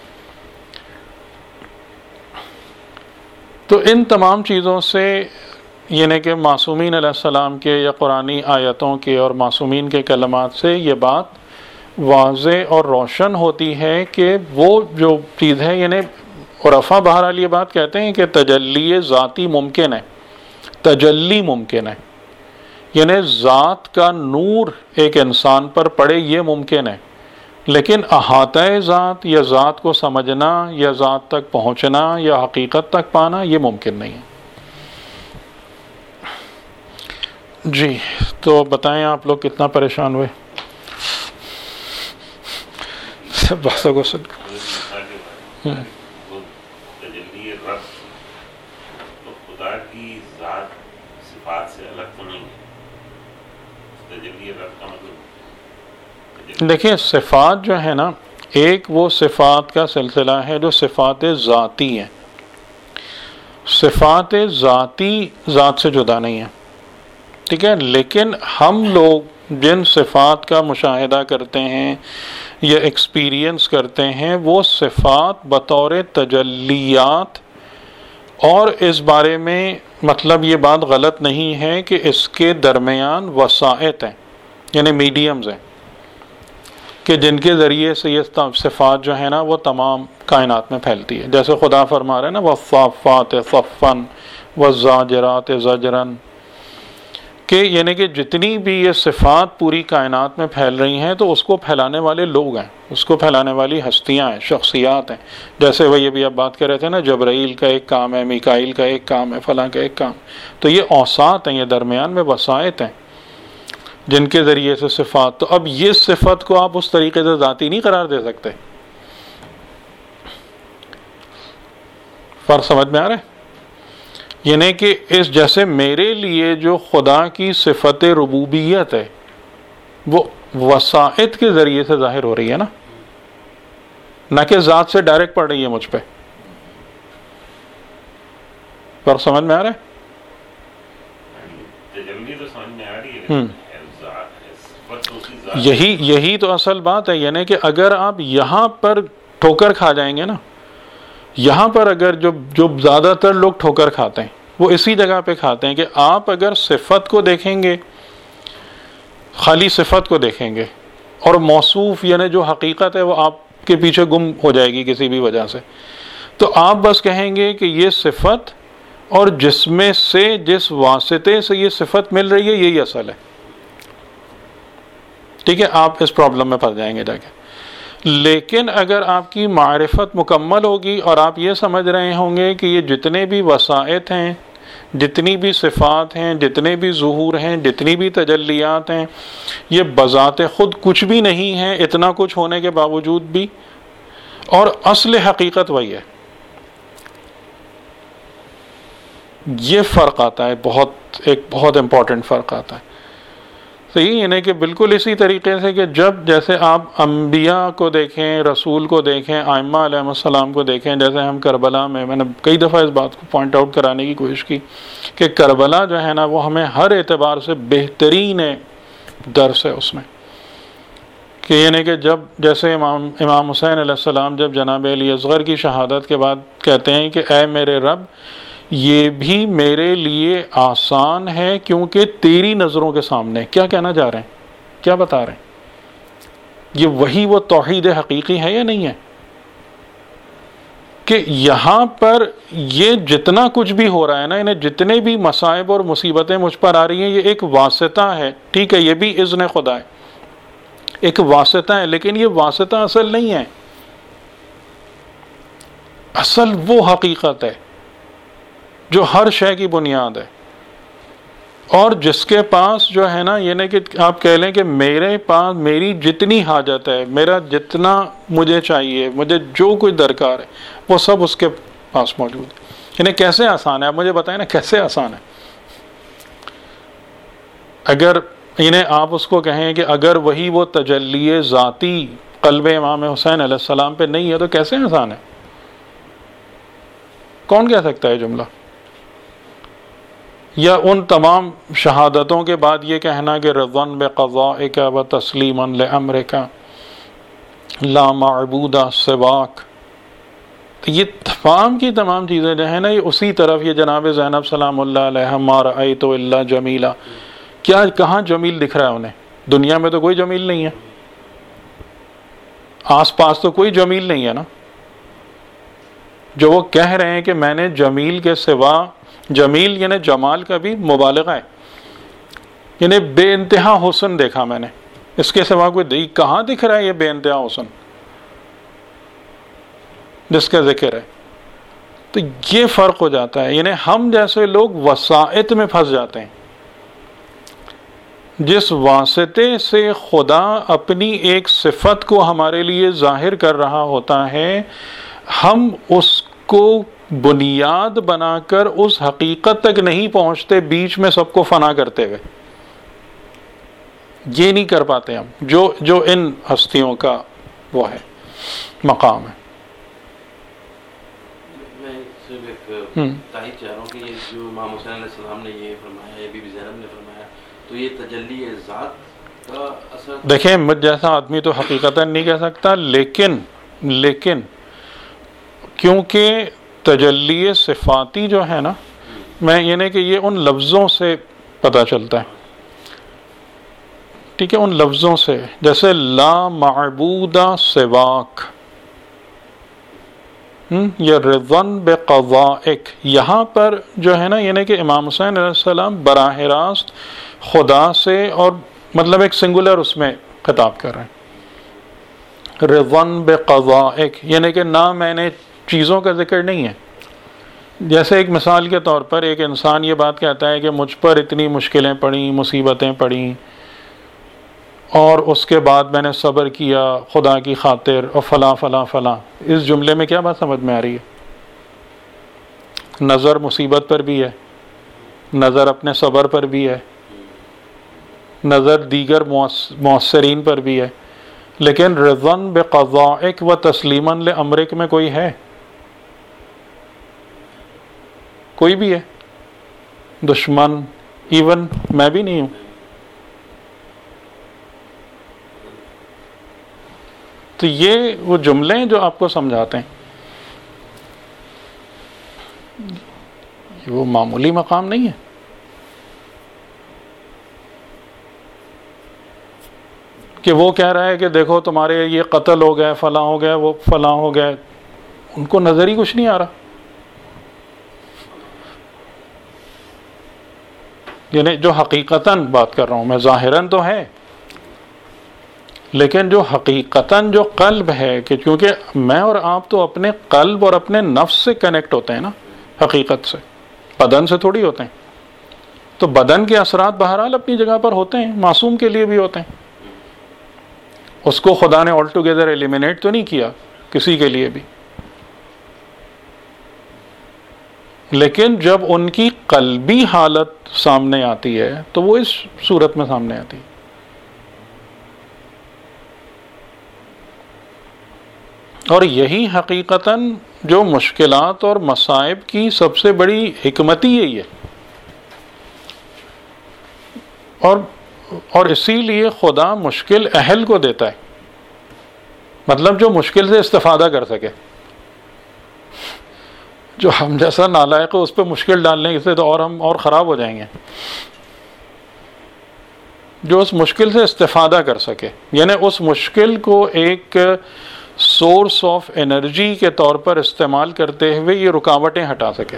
تو ان تمام چیزوں سے یعنی کہ معصومین علیہ السلام کے یا قرآنی آیتوں کے اور معصومین کے کلمات سے یہ بات واضح اور روشن ہوتی ہے کہ وہ جو چیز ہے، یعنی عرفا بہرحال یہ بات کہتے ہیں کہ تجلی ذاتی ممکن ہے، تجلی ممکن ہے، یعنی ذات کا نور ایک انسان پر پڑے یہ ممکن ہے، لیکن احاطہ ذات یا ذات کو سمجھنا یا ذات تک پہنچنا یا حقیقت تک پانا یہ ممکن نہیں ہے۔ جی تو بتائیں آپ لوگ کتنا پریشان ہوئے سب باتوں کو سن
تجلی رب تو خدا کی ذات صفات سے الگ تو نہیں ہے، تجلی رب کا مطلب
دیکھیں صفات جو ہے نا، ایک وہ صفات کا سلسلہ ہے جو صفات ذاتی ہیں، صفات ذاتی ذات سے جدا نہیں ہیں، ٹھیک ہے، لیکن ہم لوگ جن صفات کا مشاہدہ کرتے ہیں یا ایکسپیرینس کرتے ہیں وہ صفات بطور تجلیات، اور اس بارے میں مطلب یہ بات غلط نہیں ہے کہ اس کے درمیان وسائط ہیں، یعنی میڈیمز ہیں کہ جن کے ذریعے سے یہ صفات جو ہے نا وہ تمام کائنات میں پھیلتی ہے، جیسے خدا فرما رہے ہیں نا والصافات صفا والزاجرات زجرا، کہ یعنی کہ جتنی بھی یہ صفات پوری کائنات میں پھیل رہی ہیں تو اس کو پھیلانے والے لوگ ہیں، اس کو پھیلانے والی ہستیاں ہیں، شخصیات ہیں، جیسے وہی ابھی آپ بات کر رہے تھے نا جبرائیل کا ایک کام ہے، میکائیل کا ایک کام ہے، فلاں کا ایک کام، تو یہ اوساط ہیں، یہ درمیان میں وسائط ہیں جن کے ذریعے سے صفات، تو اب یہ صفت کو آپ اس طریقے سے ذاتی نہیں قرار دے سکتے۔ فرق سمجھ میں آ رہا ہے؟ یعنی کہ اس جیسے میرے لیے جو خدا کی صفت ربوبیت ہے وہ وسائط کے ذریعے سے ظاہر ہو رہی ہے نا، نہ کہ ذات سے ڈائریکٹ پڑ رہی ہے مجھ پہ۔ فرق سمجھ میں آ رہا ہے؟
تجلی تو سمجھ میں آ رہی ہے،
یہی تو اصل بات ہے، یعنی کہ اگر آپ یہاں پر ٹھوکر کھا جائیں گے نا، یہاں پر اگر جو زیادہ تر لوگ ٹھوکر کھاتے ہیں وہ اسی جگہ پہ کھاتے ہیں کہ آپ اگر صفت کو دیکھیں گے، خالی صفت کو دیکھیں گے، اور موصوف یعنی جو حقیقت ہے وہ آپ کے پیچھے گم ہو جائے گی کسی بھی وجہ سے، تو آپ بس کہیں گے کہ یہ صفت اور جس میں سے جس واسطے سے یہ صفت مل رہی ہے یہی اصل ہے، ٹھیک ہے، آپ اس پرابلم میں پھنس جائیں گے جا کے۔ لیکن اگر آپ کی معرفت مکمل ہوگی اور آپ یہ سمجھ رہے ہوں گے کہ یہ جتنے بھی وسائط ہیں، جتنی بھی صفات ہیں، جتنے بھی ظہور ہیں، جتنی بھی تجلیات ہیں، یہ بذات خود کچھ بھی نہیں ہیں، اتنا کچھ ہونے کے باوجود بھی، اور اصل حقیقت وہی ہے، یہ فرق آتا ہے، ایک بہت امپورٹنٹ فرق آتا ہے۔ صحیح، یعنی کہ بالکل اسی طریقے سے کہ جب جیسے آپ انبیاء کو دیکھیں، رسول کو دیکھیں، ائمہ علیہ السلام کو دیکھیں، جیسے ہم کربلا میں نے کئی دفعہ اس بات کو پوائنٹ آؤٹ کرانے کی کوشش کی کہ کربلا جو ہے نا وہ ہمیں ہر اعتبار سے بہترین درس ہے اس میں، کہ یعنی کہ جب جیسے امام حسین علیہ السلام جب جناب علی اصغر کی شہادت کے بعد کہتے ہیں کہ اے میرے رب یہ بھی میرے لیے آسان ہے کیونکہ تیری نظروں کے سامنے، کیا کہنا جا رہے ہیں، کیا بتا رہے ہیں، یہ وہی وہ توحید حقیقی ہے یا نہیں ہے، کہ یہاں پر یہ جتنا کچھ بھی ہو رہا ہے نا، انہیں جتنے بھی مصائب اور مصیبتیں مجھ پر آ رہی ہیں یہ ایک واسطہ ہے، ٹھیک ہے، یہ بھی اذن خدا ہے، ایک واسطہ ہے، لیکن یہ واسطہ اصل نہیں ہے، اصل وہ حقیقت ہے جو ہر شے کی بنیاد ہے، اور جس کے پاس جو ہے نا، یعنی کہ آپ کہہ لیں کہ میرے پاس میری جتنی حاجت ہے، میرا جتنا مجھے چاہیے، مجھے جو کچھ درکار ہے وہ سب اس کے پاس موجود ہے۔ یعنی کیسے آسان ہے، آپ مجھے بتائیں نا کیسے آسان ہے۔ اگر یعنی آپ اس کو کہیں کہ اگر وہی وہ تجلی ذاتی قلب امام حسین علیہ السلام پہ نہیں ہے تو کیسے آسان ہے، کون کہہ سکتا ہے جملہ؟ یا ان تمام شہادتوں کے بعد یہ کہنا کہ رضوان بقضائک و تسلیما لامرک لا معبود سواک، یہ تمام کی تمام چیزیں جو ہیں نا یہ اسی طرف، یہ جناب زینب سلام اللہ علیہ ما رأیت الا جمیلا، کیا کہاں جمیل دکھ رہا ہے انہیں؟ دنیا میں تو کوئی جمیل نہیں ہے، آس پاس تو کوئی جمیل نہیں ہے نا. جو وہ کہہ رہے ہیں کہ میں نے جمیل کے سوا، جمیل یعنی جمال کا بھی مبالغہ ہے، یعنی بے انتہا حسن دیکھا میں نے، اس کے سوا کوئی کہاں دکھ رہا ہے یہ بے انتہا حسن جس کا ذکر ہے. تو یہ فرق ہو جاتا ہے. یعنی ہم جیسے لوگ وسائط میں پھنس جاتے ہیں. جس واسطے سے خدا اپنی ایک صفت کو ہمارے لیے ظاہر کر رہا ہوتا ہے، ہم اس کو بنیاد بنا کر اس حقیقت تک نہیں پہنچتے، بیچ میں سب کو فنا کرتے ہوئے. یہ نہیں کر پاتے ہم، جو ان ہستیوں کا وہ ہے مقام ہے.
میں صرف ایک تائید چاہ رہا ہوں کہ یہ جو امام حسین علیہ السلام نے یہ فرمایا ہے، بی بی زینب نے فرمایا، تو یہ تجلی ذات کا اثر.
دیکھیں مجھ جیسا آدمی تو حقیقتاً نہیں کہہ سکتا، لیکن کیونکہ تجلی صفاتی جو ہے نا، میں یعنی کہ یہ ان لفظوں سے پتہ چلتا ہے، ٹھیک ہے، ان لفظوں سے، جیسے لا معبود سواک، یہ رضن بقضائک، یہاں پر جو ہے نا، یعنی کہ امام حسین علیہ السلام براہ راست خدا سے، اور مطلب ایک سنگولر اس میں خطاب کر رہے ہیں، رضن بقضائک، یعنی کہ نہ میں نے چیزوں کا ذکر نہیں ہے. جیسے ایک مثال کے طور پر ایک انسان یہ بات کہتا ہے کہ مجھ پر اتنی مشکلیں پڑیں، مصیبتیں پڑیں، اور اس کے بعد میں نے صبر کیا خدا کی خاطر، اور فلاں فلاں فلاں. اس جملے میں کیا بات سمجھ میں آ رہی ہے؟ نظر مصیبت پر بھی ہے، نظر اپنے صبر پر بھی ہے، نظر دیگر مؤثرین پر بھی ہے، لیکن رضن بقضائک و تسلیما لامرک میں کوئی ہے؟ کوئی بھی ہے؟ دشمن، ایون میں بھی نہیں ہوں. تو یہ وہ جملے ہیں جو آپ کو سمجھاتے ہیں، وہ معمولی مقام نہیں ہے. کہ وہ کہہ رہا ہے کہ دیکھو تمہارے یہ قتل ہو گئے، فلاں ہو گئے، وہ فلاں ہو گئے، ان کو نظر ہی کچھ نہیں آ رہا. یعنی جو حقیقتاً بات کر رہا ہوں میں، ظاہراً تو ہے، لیکن جو حقیقتاً جو قلب ہے، کہ کیونکہ میں اور آپ تو اپنے قلب اور اپنے نفس سے کنیکٹ ہوتے ہیں نا، حقیقت سے، بدن سے تھوڑی ہوتے ہیں. تو بدن کے اثرات بہرحال اپنی جگہ پر ہوتے ہیں، معصوم کے لیے بھی ہوتے ہیں، اس کو خدا نے آل ٹوگیدر ایلیمینیٹ تو نہیں کیا کسی کے لیے بھی. لیکن جب ان کی قلبی حالت سامنے آتی ہے تو وہ اس صورت میں سامنے آتی ہے. اور یہی حقیقتاً جو مشکلات اور مصائب کی سب سے بڑی حکمت ہی یہی ہے. اور اسی لیے خدا مشکل اہل کو دیتا ہے، مطلب جو مشکل سے استفادہ کر سکے. جو ہم جیسا نالائق ہے اس پہ مشکل ڈالنے سے تو ہم اور خراب ہو جائیں گے. جو اس مشکل سے استفادہ کر سکے، یعنی اس مشکل کو ایک سورس آف انرجی کے طور پر استعمال کرتے ہوئے یہ رکاوٹیں ہٹا سکے.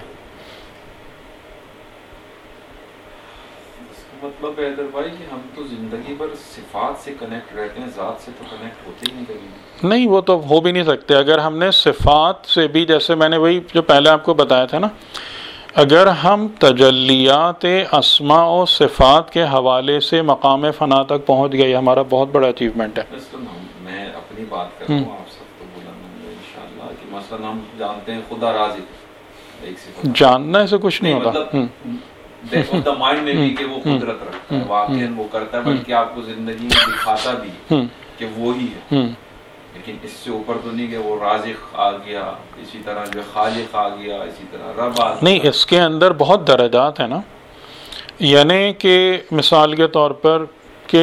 مطلب ہے بھائی کہ ہم تو زندگی بھر صفات سے کنیکٹ رہتے ہیں، ذات سے تو کنیکٹ ہوتے ہی نہیں کبھی.
نہیں، وہ تو ہو بھی نہیں سکتے. اگر ہم نے صفات سے بھی، جیسے میں نے وہی جو پہلے آپ کو بتایا تھا نا، اگر ہم تجلیات اسماء و صفات کے حوالے سے مقام فنا تک پہنچ گئے، ہمارا بہت بڑا اچیومنٹ ہے.
میں اپنی بات کر رہا ہوں، آپ سب کو بولا انشاءاللہ کہ مثلا ہم جانتے ہیں خدا رازق، ایک صفت
جاننا سے کچھ نہیں ہوتا.
دیکھو دا مائنڈ میں بھی کہ وہ قدرت رکھتا ہے، واقعاً وہ کرتا ہے، بلکہ آپ کو زندگی میں دکھاتا بھی کہ وہی ہے. لیکن اس سے اوپر تو نہیں کہ وہ رازق آ گیا، اسی طرح جو خالق آ گیا، اسی طرح رب آ گیا.
نہیں، اس کے اندر بہت درجات ہیں نا. یعنی کہ مثال کے طور پر کہ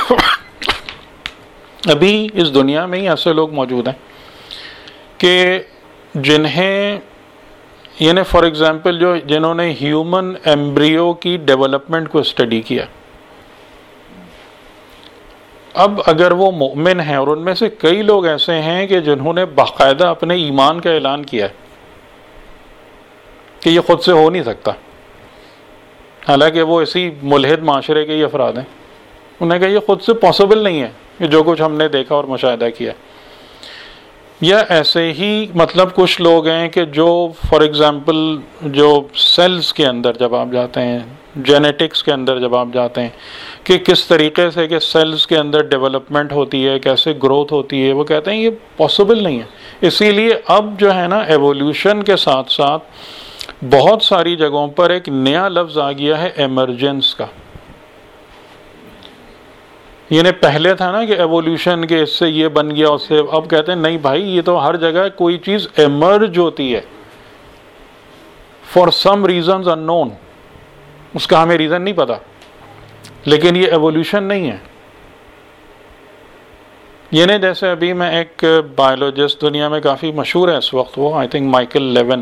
ابھی اس دنیا میں ہی ایسے لوگ موجود ہیں کہ جنہیں، یعنی فار ایگزامپل جنہوں نے ہیومن ایمبریو کی ڈیولپمنٹ کو اسٹڈی کیا، اب اگر وہ مومن ہیں اور ان میں سے کئی لوگ ایسے ہیں کہ جنہوں نے باقاعدہ اپنے ایمان کا اعلان کیا ہے کہ یہ خود سے ہو نہیں سکتا، حالانکہ وہ اسی ملحد معاشرے کے ہی افراد ہیں، انہوں نے کہا یہ خود سے پاسبل نہیں ہے کہ جو کچھ ہم نے دیکھا اور مشاہدہ کیا. یا ایسے ہی مطلب کچھ لوگ ہیں کہ جو فار ایگزامپل جو سیلز کے اندر جب آپ جاتے ہیں، جینیٹکس کے اندر جب آپ جاتے ہیں کہ کس طریقے سے کہ سیلز کے اندر ڈیولپمنٹ ہوتی ہے، کیسے گروتھ ہوتی ہے، وہ کہتے ہیں یہ پاسبل نہیں ہے. اسی لیے اب جو ہے نا ایوولوشن کے ساتھ ساتھ بہت ساری جگہوں پر ایک نیا لفظ آ گیا ہے ایمرجنس کا. یعنی پہلے تھا نا کہ ایوولوشن کے اس سے یہ بن گیا اس سے، اب کہتے ہیں نہیں بھائی یہ تو ہر جگہ کوئی چیز ایمرج ہوتی ہے فار سم ریزنز ان نون، اس کا ہمیں ریزن نہیں پتا، لیکن یہ ایوولوشن نہیں ہے. یعنی جیسے ابھی میں ایک بایولوجسٹ دنیا میں کافی مشہور ہے اس وقت، وہ آئی تھنک مائیکل لیون،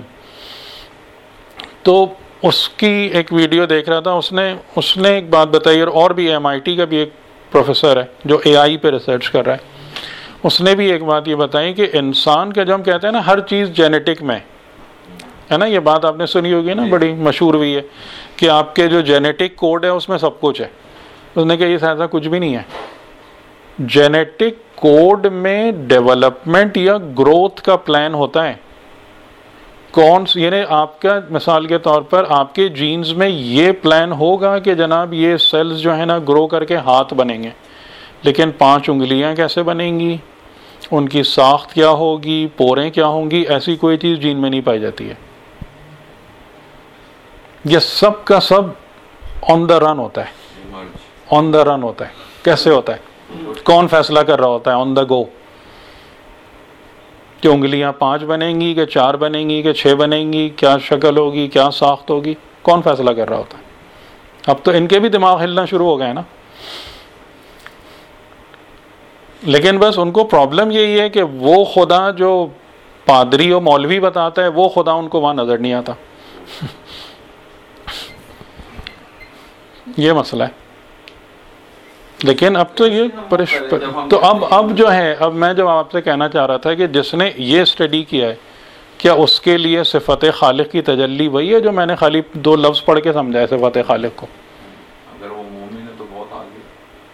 تو اس کی ایک ویڈیو دیکھ رہا تھا، اس نے ایک بات بتائی، اور بھی MIT کا بھی ایک پروفیسر ہے جو AI پہ ریسرچ کر رہا ہے، اس نے بھی ایک بات یہ بتائی کہ انسان کا جو ہم کہتے ہیں نا ہر چیز جینیٹک میں ہے نا، یہ بات آپ نے سنی ہوگی نا، بڑی مشہور ہوئی ہے کہ آپ کے جو جینیٹک کوڈ ہے اس میں سب کچھ ہے. اس نے کہا یہ ایسا کچھ بھی نہیں ہے، جینیٹک کوڈ میں ڈیولپمنٹ یا گروتھ کا پلان ہوتا ہے. یعنی آپ کا مثال کے طور پر آپ کے جینز میں یہ پلان ہوگا کہ جناب یہ سیلز جو ہے نا گرو کر کے ہاتھ بنیں گے، لیکن 5 انگلیاں کیسے بنیں گی، ان کی ساخت کیا ہوگی، پوریں کیا ہوں گی، ایسی کوئی چیز جین میں نہیں پائی جاتی ہے. یہ سب کا سب آن دا رن ہوتا ہے، آن دا رن ہوتا ہے. کیسے ہوتا ہے؟ کون فیصلہ کر رہا ہوتا ہے آن دا گو کہ انگلیاں 5 بنیں گی کہ 4 بنیں گی کہ 6 بنیں گی، کیا شکل ہوگی، کیا ساخت ہوگی، کون فیصلہ کر رہا ہوتا ہے؟ اب تو ان کے بھی دماغ ہلنا شروع ہو گئے نا. لیکن بس ان کو پرابلم یہی ہے کہ وہ خدا جو پادری اور مولوی بتاتا ہے وہ خدا ان کو وہاں نظر نہیں آتا. یہ مسئلہ ہے. لیکن اب تو یہ تو اب جو ہے، اب میں جب آپ سے کہنا چاہ رہا تھا کہ جس نے یہ اسٹڈی کیا ہے کیا اس کے لیے صفت خالق کی تجلی وہی ہے جو میں نے خالی 2 لفظ پڑھ کے سمجھا ہے صفت خالق کو؟
اگر وہ مومن ہے تو بہت آگے،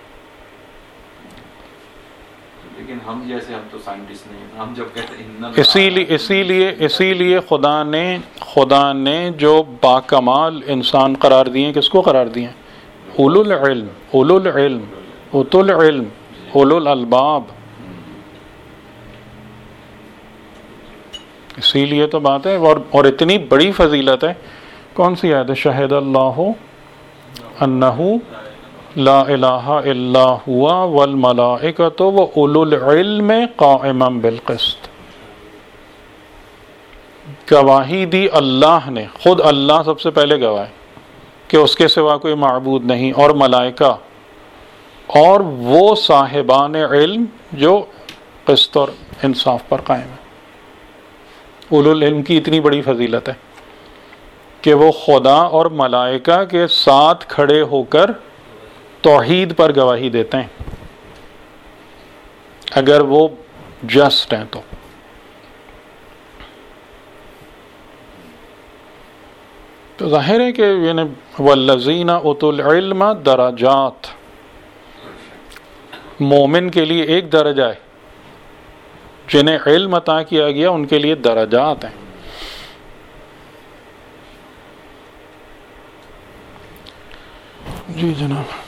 لیکن ہم جیسے ہم تو سائنٹسٹ نہیں ہیں، ہم جب کہتے ہیں اسی لیے خدا نے جو باکمال انسان قرار دیے، کس کو قرار دیے؟ اولو العلم اولو الالباب. اسی لیے تو بات ہے، اور اتنی بڑی فضیلت ہے. کون سی آیت ہے؟ شہد اللہ انہ لا الہ الا ہوا والملائکۃ واولو العلم قائما بالقسط. گواہی دی اللہ نے، خود اللہ سب سے پہلے گواہ ہے کہ اس کے سوا کوئی معبود نہیں، اور ملائکہ اور وہ صاحبان علم جو قسط اور انصاف پر قائم ہے. اولو العلم کی اتنی بڑی فضیلت ہے کہ وہ خدا اور ملائکہ کے ساتھ کھڑے ہو کر توحید پر گواہی دیتے ہیں اگر وہ جسٹ ہیں تو. تو ظاہر ہے کہ یعنی والذین اوتوا العلم درجات، مومن کے لیے ایک درجہ ہے، جنہیں علم عطا کیا گیا ان کے لیے درجات ہیں. جی جناب.